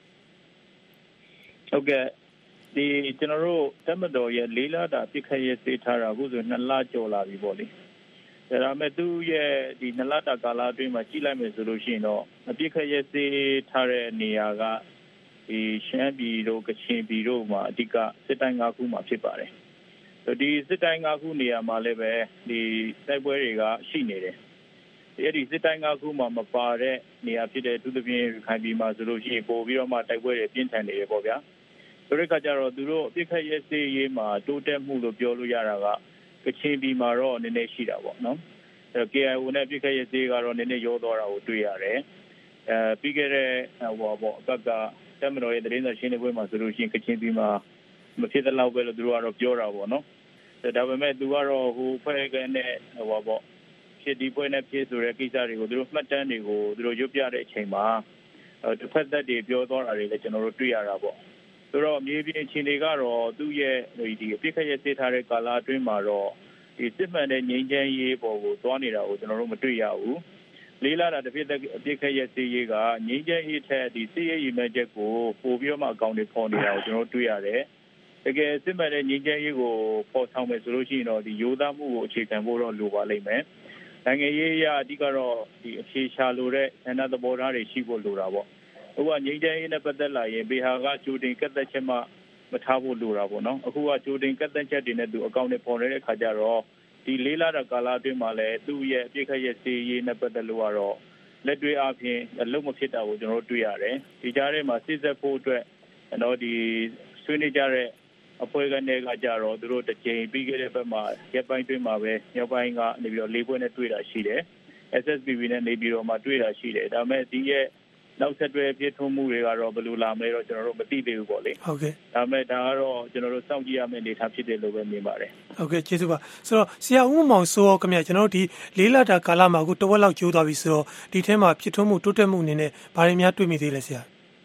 ဟုတ်ကဲ့ဒီကျွန်တော်တို့တက်မတော်ရဲ့လေးလာတာအပြစ်ခတ်ရစဲထားတာအခုဆိုနှစ်လကျော်လာပြီပေါ့လေဒါပေမဲ့သူရဲ့ဒီနလတာကာလအတွင်းမှာကြည့်လိုက်မယ်ဆိုလို့ရှိရင်တော့အပြစ်ခတ်ရစေးထားတဲ့နေရာကဒီရှမ်းပြည်တို့ကချင်ပြည်တို့မှာအဓိကစစ်တိုင်း၅ခုမှာဖြစ်ပါတယ်။ဒီစစ်တိုင်း၅ခုနေရာမှာလည်းပဲဒီတိုက်ပွဲတွေကရှိနေတယ်။အဲဒီစစ်တိုင်း၅ခုမှာမပါတဲ့နေရာဖြစ်တဲ့သူသဖြင့်ခိုင်ပြည်မှာဆိုလို့ရှိရင်ပို့ပြီးတော့မှတိုက်ပွဲတွေပြင်းထန်နေတယ်ပေါ့ဗျာ။ဆိုတဲ့အခါကျတော့သူတို့အပြစ်ခတ်ရစေးရေးမှာတိုးတက်မှုလို့ပြောလို့ရတာကကချင်ပြည်မှာတော့နည်းနည်းရှိတာပေါ့နော်အဲ K I O နဲ့ပြစ်ခတ်ရသေးကတော့နည်းနည်းရောသွားတာကိုတွေ့ရတယ်အဲပြီးခဲ့တဲ့ဟိုပေါ့အကကတမတော်ရဲ့သတင်းစာရှင်းလင်းပွဲမှာဆိုလို့ရှိရင်ကချင်ပြည်မှာမဖြစ်တဲ့လောက်ပဲလို့သူတို့ကတော့ပြောတာပေါ့နော်ဒါပေမဲ့သူကတော့ဟိုဖွဲ့ကနဲ့ဟိုပေါ့ဖြစ်ဒီပွဲနဲ့ဖြစ်ဆိုတဲ့ကိစ္စတွေကိုသူတို့မှတ်တမ်းတွေကိုသူတို့ရုပ်ပြတဲ့အချိန်မှာတစ်ဖက်သက်တွေပြောသွားတာတွေလည်းကျွန်တော်တို့တွေ့ရတာပေါ့ဆိုတော့မြေပြင်အခြေအနေကတော့သူ့ရဲ့ဒီအပြစ်ခတ်ရစေးထားတဲ့ကာလအတွင်းမှာတော့ဒီစစ်မှန်တဲ့ငြိမ်းချမ်းရေးပေါ်ကိုသွားနေတာကိုကျွန်တော်တို့မတွေ့ရဘူးလေးလာတာတစ်ပြစ်သက်အပြစ်ခတ်ရစေးရေးကငြိမ်းချမ်းရေးထက်ဒီစစ်ရေးရည်မှန်းချက်ကိုပို့ပြီးတော့မှအကောင့်တွေပေါ်နေတာကိုကျွန်တော်တို့တွေ့ရတယ်တကယ်စစ်မှန်တဲ့ငြိမ်းချမ်းရေးကိုပေါ်ဆောင်မယ်ဆိုလို့ရှိရင်တော့ဒီရိုးသားမှုကိုအခြေခံဖို့တော့လိုပါလိမ့်မယ်နိုင်ငံရေးအရအဓိကတော့ဒီအခြေချလိုတဲ့ဆန္ဒသဘောထားတွေရှိဖို့လိုတာပေါ့ဟိုကငြိမ်းချမ်းရေးနဲ့ပတ်သက်လာရင်ဘေဟာကကျူတင်ကတ်သက်ချက်မှမထားဖို့လိုတာပေါ့နော်အခုကကျူတင်ကတ်သက်ချက်တွေနဲ့သူအကောင့်တွေပေါ်နေတဲ့ခါကျတော့ဒီလေးလာတဲ့ကာလအတွင်းမှာလည်းသူ့ရဲ့အပြစ်ခတ်ရစေးရေးနဲ့ပတ်သက်လို့ကတော့လက်တွေ့အပြင်အလုံးမဖြစ်တာကိုကျွန်တော်တို့တွေ့ရတယ်ဒီကြားထဲမှာစစ်သက်ဖို့အတွက်ကျွန်တော်ဒီဆွေးနွေးကြတဲ့အဖွဲ့ကနေကကြတော့သူတို့တစ်ချိန်ပြီးခဲ့တဲ့ဘက်မှာရပ်ပိုင်းတွင်းမှာပဲမြောက်ပိုင်းကနေပြီးတော့လေးပွဲနဲ့တွေ့တာရှိတယ် S S B B နဲ့နေပြီးတော့မှတွေ့တာရှိတယ်ဒါပေမဲ့ဒီရဲ့နောက်ဆက်တွဲပြည့်ထုံးမှုတွေကတော့ဘယ်လိုလာမလဲတော့ကျွန်တော်တို့မသိသေးဘူးပေါ့လေဟုတ်ကဲ့ဒါပေမဲ့ဒါကတော့ကျွန်တော်တို့စောင့်ကြည့်ရမယ့်အနေအထားဖြစ်တယ်လို့ပဲမြင်ပါတယ်ဟုတ်ကဲ့ကျေးဇူးပါဆိုတော့ဆရာဦးမောင်စိုးခင်ဗျာကျွန်တော်တို့ဒီလေးလတာကာလမှာအခုတဝက်လောက်ကျိုးသွားပြီဆိုတော့ဒီထဲမှာပြည့်ထုံးမှုတိုးတက်မှုအနေနဲ့ဘာတွေများတွေ့မိသေးလဲဆရာ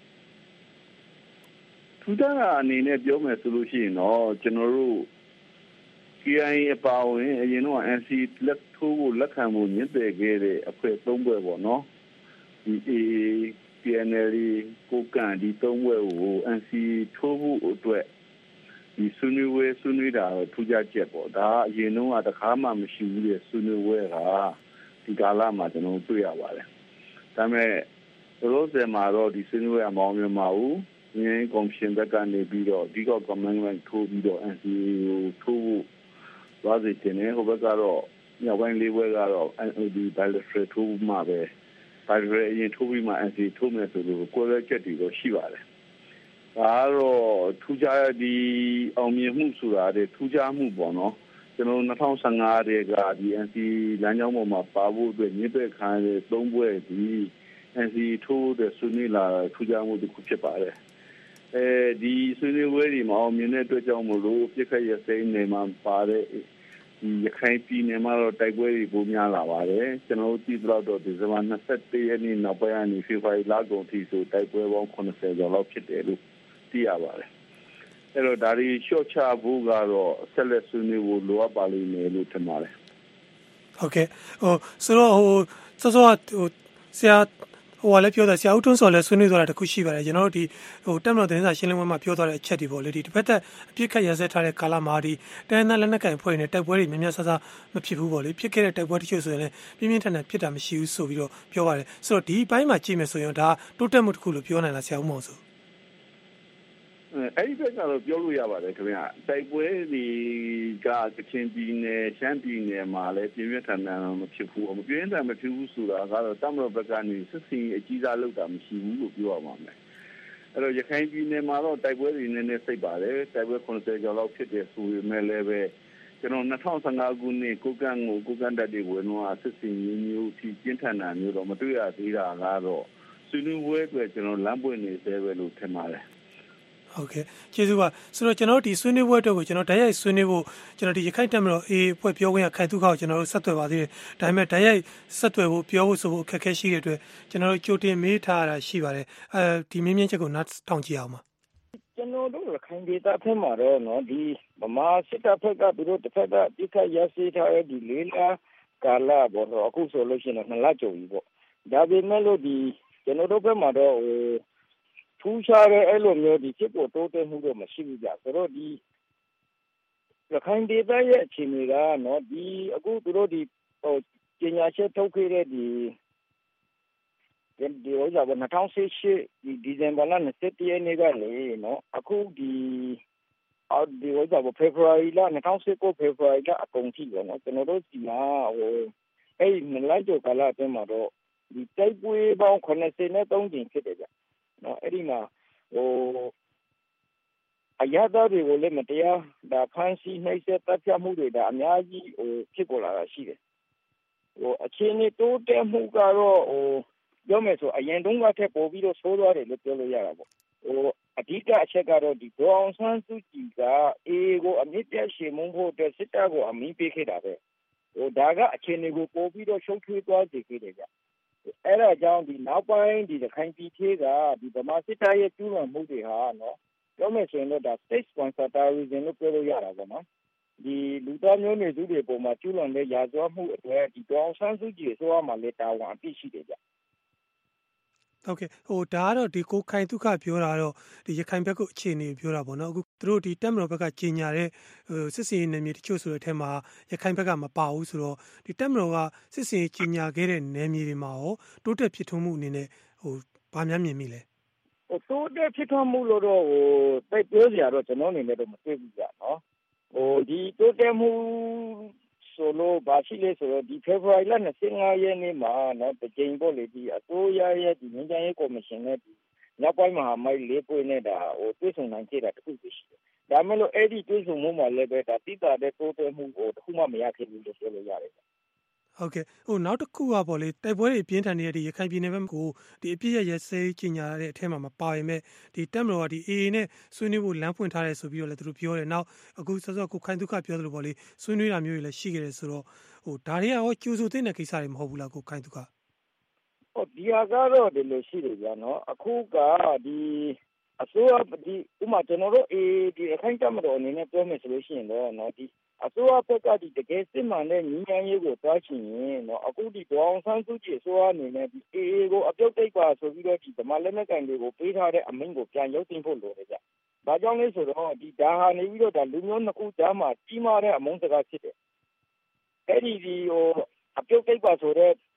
ထူးခြားတာအနေနဲ့ပြောမယ်ဆိုလို့ရှိရင်တော့ကျွန်တော်တို့ K I A အပါအဝင်အရင်တော့ N C လက်ထိုးဖို့လက်ခံဖို့ညှိတဲ့ခဲ့တဲ့အဖွဲ့သုံးဖွဲ့ပေါ့နော်ဒီ P N L ကိုကန်ဒီသုံးဖွဲ့ကို N C ထိုးဖို့အတွက်ဒီဆွေးနွေးပွဲဆွေးနွေးတာတော့ထူးခြားချက်ပေါ့ဒါအရင်တော့တခါမှမရှိဘူးတဲ့ဆွေးနွေးပွဲကဒီကာလမှာကျွန်တော်တွေ့ရပါတယ်ဒါပေမဲ့လောဆယ်မှာတော့ဒီဆွေးနွေးရမောင်းမြန်မာဦးငင်းကော်မရှင်ဘက်ကနေပြီးတော့ဒီကော commandment ထိုးပြီးတော့ N C A ကိုထိုးဖို့သွားစီတင်နေဟိုဘက်ကတော့မြောက်ပိုင်းလေးဘက်ကတော့ ဒီ bilateral ထိုးမှပဲ bilateral အရင်ထိုးပြီးမှ N C A ထိုးမယ်ဆိုလို့ကိုယ်လည်းချက်တွေတော့ရှိပါတယ်ဒါကတော့ထူးခြားဒီအောင်မြင်မှုဆိုတာတဲ့ထူးခြားမှုပေါ့နော်ကျွန်တော်၂၀၁၅ရေကဒီ N C A လမ်းကြောင်းပေါ်မှာပါဖို့အတွက်ညှိပက်ခံရတဲ့သုံးဘွဲ့ဒီ N C A ထိုးတဲ့ဆွေးနွေးလာထူးခြားမှုတစ်ခုဖြစ်ပါတယ်အဲဒီဆွေးနွေးပွဲတွေမှာအောင်မြင်တဲ့အတွက်ကြောင့်မလို့ပြစ်ခတ်ရစိမ်းနေမှာပါတဲ့ဒီရခိုင်ပြည်နယ်မှာတော့တိုက်ပွဲတွေပိုများလာပါတယ်ကျွန်တော်တို့ကြည့်တော့ဒီဇင်ဘာ၂၁ရက်နေ့နောက်ပိုင်းကနေဖေဖော်ဝါရီလကုန်ထိဆိုတိုက်ပွဲပေါင်း၇၀ကျော်လောက်ဖြစ်တယ်လို့သိရပါတယ်အဲ့တော့ဒါတွေရှော့ချဖို့ကတော့ဆက်လက်ဆွေးနွေးဖို့လိုအပ်ပါလိမ့်မယ်လို့ထင်ပါတယ်ဟုတ်ကဲ့ဟိုဆိုတော့ဟိုစောစောဟိုဆရာဟိုလည်းပြောတာဆရာဦးထွန်းစောလည်းဆွေးနွေးသွားတာတခုရှိပါတယ်ကျွန်တော်တို့ဒီဟိုတက်မတော်သတင်းစာရှင်းလင်းပွဲမှာပြောသွားတဲ့အချက်တွေပေါ့လေဒီတစ်ဖက်သက်အပြစ်ခတ်ရစဲထားတဲ့ကာလမှာဒီတိုင်းသားလက်နက်ကိုင်ဖွဲ့နေတဲ့တိုက်ပွဲတွေများများဆဆမဖြစ်ဘူးပေါ့လေဖြစ်ခဲ့တဲ့တိုက်ပွဲတချို့ဆိုရင်လည်းပြင်းပြင်းထန်ထန်ဖြစ်တာမရှိဘူးဆိုပြီးတော့ပြောပါတယ်ဆိုတော့ဒီဘိုင်းမှာကြည့်မယ်ဆိုရင်ဒါတိုးတက်မှုတစ်ခုလို့ပြောနိုင်လားဆရာဦးမောင်ဆိုအဲ့ဒီဘက်ကတော့ပြောလို့ရပါတယ်ခင်ဗျာတိုက်ပွဲတွေကကချင်ပြည်နယ်ရှမ်းပြည်နယ်မှာလည်းပြင်းပြထန်ထန်မဖြစ်ဘူးမပြင်းထန်မဖြစ်ဘူးဆိုတာကတော့တမတော်ဘက်ကနေစစ်စင်အကြီးစားလုပ်တာမရှိဘူးလို့ပြောရမှာမယ်အဲ့တော့ရခိုင်ပြည်နယ်မှာတော့တိုက်ပွဲတွေနည်းနည်းစိတ်ပါတယ်တိုက်ပွဲ၇၀ကျော်လောက်ဖြစ်တယ်ဆိုပေမဲ့လည်းပဲကျွန်တော်၂၀၁၅ခုနှစ်ကိုကန့်ကိုကိုကန့်တက်တွေဝင်တော့စစ်စင်မျိုးမျိုးအထိပြင်းထန်တာမျိုးတော့မတွေ့ရသေးတာကတော့ဆွေးနွေးပွဲအတွက်ကျွန်တော်လမ်းပွင့်နေသေးပဲလို့ထင်ပါတယ်ဟုတ်ကဲ့ကျေးဇူးပါဆိုတော့ကျွန်တော်တို့ဒီဆွေးနွေးပွဲအတွက်ကိုကျွန်တော်တိုက်ရိုက်ဆွေးနွေးဖို့ကျွန်တော်ဒီရခိုင်တက်မတော်အေးအဖွဲ့ပြောခွင့်ရခိုင်သူခါကိုကျွန်တော်တို့ဆက်သွယ်ပါသေးတယ်ဒါပေမဲ့တိုက်ရိုက်ဆက်သွယ်ဖို့ပြောဖို့ဆိုဖို့အခက်အခဲရှိတဲ့အတွက်ကျွန်တော်တို့ကြိုတင်မေးထားရတာရှိပါတယ်အဲဒီမင်းမြင့်ချက်ကိုနားထောင်ကြည့်အောင်ပါကျွန်တော်တို့ရခိုင်ဒေသဖက်မှာတော့เนาะဒီဗမာစစ်တပ်ဖက်ကသူတို့တစ်ဖက်ကပြစ်ခတ်ရရှိထားတဲ့ဒီလေးလကာလပေါ့တော့အခုဆိုလို့ရှိရင်နှစ်လကျော်ပြီပေါ့ဒါပေမဲ့လို့ဒီကျွန်တော်တို့ဘက်မှာတော့ဟိုထူးခြားတဲ့အဲ့လိုမျိုးဒီဖြစ်ပေါ်တိုးတက်မှုတော့မရှိဘူးကြဆိုတော့ဒီရခိုင်ဒေသရဲ့အခြေအနေကနော်ဒီအခုသူတို့ဒီဟိုပညာချက်ထုတ်ခဲ့တဲ့ဒီဒီဟိုကြပါ၂၀၁၈ဒီဒီဇင်ဘာလ၂၁ရက်နေ့ကလေနော်အခုဒီအော်ဒီဟိုကြပါဖေဖော်ဝါရီလ၂၀၁၉ဖေဖော်ဝါရီလအကုန်ထိပေါ့နော်ကျွန်တော်တို့ဒီမှာဟိုအဲ့ဒီနှစ်လကျော်ကာလအတွင်းမှာတော့ဒီတိုက်ပွဲပေါင်း၇၃ကြိမ်ဖြစ်တယ်ကြနော်အဲ့ဒီမှာဟိုအရာသားတွေကိုလည်းမတရားဒါဖန်ဆီးနှိပ်စက်တပ်ဖြတ်မှုတွေဒါအများကြီးဟိုဖြစ်ပေါ်လာတာရှိတယ်ဟိုအခြေအနေတိုးတက်မှုကတော့ဟိုပြောမယ်ဆိုအရင်တုန်းကထက်ပိုပြီးတော့ဆိုးသွားတယ်လို့ပြောလို့ရတာပေါ့ဟိုအဓိကအချက်ကတော့ဒီဒေါအောင်ဆန်းစုကြည်ကအေကိုအမြင့်ပြတ်ရှေမှုဖို့အတွက်စစ်တပ်ကိုအမိပေးခဲ့တာပဲဟိုဒါကအခြေအနေကိုပိုပြီးတော့ရှုပ်ထွေးသွားစေခဲ့တယ်ကြအဲ့ဒါကြောင့်ဒီနောက်ပိုင်းဒီခိုင်ပြည်သေးကဒီဗမာစစ်တပ်ရဲ့ကျူးလွန်မှုတွေဟာနော်ပြောမယ်ဆိုရင်တော့ဒါ state sponsor terrorism လို့ပြောလို့ရတာပေါ့နော်ဒီလူသားမျိုးနွယ်စုတွေပုံမှာကျူးလွန်တဲ့ရာဇဝတ်မှုအတွက်ဒီဒေါအောင်ဆန်းစုကြည်အစိုးရမှာလည်းတာဝန်အပြည့်ရှိတယ်ကြဟုတ်ကဲ့ဟိုဒါကတော့ဒီကိုခိုင်ဒုက္ခပြောတာတော့ဒီရခိုင်ဘက်ကအခြေအနေပြောတာပေါ့နော်အခုသူတို့ဒီတက်မတော်ဘက်ကကြီးညာတဲ့ဟိုစစ်စင်ရေးနယ်မြေတချို့ဆိုတဲ့အထက်မှာရခိုင်ဘက်ကမပါဘူးဆိုတော့ဒီတက်မတော်ကစစ်စင်ရေးကြီးညာခဲ့တဲ့နယ်မြေတွေမှာရောတိုးတက်ဖြစ်ထွန်းမှုအနေနဲ့ဟိုဗာများမြင်မိလဲဟိုတိုးတက်ဖြစ်ထွန်းမှုလို့တော့ဟိုတိုက်ပြောစရာတော့ကျွန်တော်အနေနဲ့တော့မတွေ့ဘူးကြနော်ဟိုဒီတိုးတက်မှုဆိုလို့ဘာရှိလဲဆိုတော့ဒီဖေဖော်ဝါရီလ၂၅ရက်နေ့မှာနော်တကြိမ်ပေါ့လေဒီအစိုးရရဲ့ဒီငင်းချမ်းရေးကော်မရှင်နဲ့ဒီနောက်ပိုင်းမှာမိုက်လေးပွင့်နေတာဟိုတွေ့ဆုံနိုင်ကြတာတခုရှိတယ်။ဒါမဲ့လို့အဲ့ဒီတွေ့ဆုံမှုမှာလည်းပဲဒါတိတာတဲ့တိုးတက်မှုကိုတခုမှမရခဲ့ဘူးလို့ပြောလို့ရတယ်။ဟုတ်ကဲ့ဟိုနောက်တစ်ခုကပေါ့လေတိုက်ပွဲတွေပြင်းထန်နေတဲ့ဒီရခိုင်ပြည်နယ်ဘက်ကိုဒီအပြည့်ရရဲစေးကြီးညာရတဲ့အထက်မှာမပါရင်မဲ့ဒီတက်မတော်ကဒီ အေ အေ နဲ့ဆွေးနွေးဖို့လမ်းဖွင့်ထားတယ်ဆိုပြီးတော့လည်းသူတို့ပြောတယ်နောက်အခုစောစောကိုခိုင်ဒုက္ခပြောသလိုပေါ့လေဆွေးနွေးတာမျိုးတွေလည်းရှိခဲ့တယ်ဆိုတော့ဟိုဒါတွေကရောကျူးစုသိတဲ့ကိစ္စတွေမဟုတ်ဘူးလားကိုခိုင်ဒုက္ခဟိုဒီဟာကတော့ဒီလိုရှိတယ်ဗျာနော်အခုကဒီအစိုးရဒီဥမာကျွန်တော်တို့အေးဒီအခိုင်တမတော်အနေနဲ့ပြောမယ်ဆိုလို့ရှိရင်တော့နော်ဒီအစိုးရဘက်ကဒီတကယ်စစ်မှန်တဲ့ညီညာရေးကိုတွားချင်ရင်နော်အခုဒီဒေါအောင်ဆန်းစုကြည်အစိုးရအနေနဲ့ဒီအေးကိုအပြုတ်တိတ်ပါဆိုပြီးတော့ဒီဓမ္မလက်နက်ကန်တွေကိုပေးထားတဲ့အမိန့်ကိုပြန်ရုပ်သိမ်းဖို့လိုတယ်ဗျ။ဘာကြောင့်လဲဆိုတော့ဒီဒါဟာနေပြီးတော့ဒါလူမျိုးနှစ်ခုကြားမှာကြီးမားတဲ့အမုန်းစကားဖြစ်တယ်။အဲ့ဒီဒီဟိုအပြုတ်တိတ်ပါဆိုတဲ့ဒ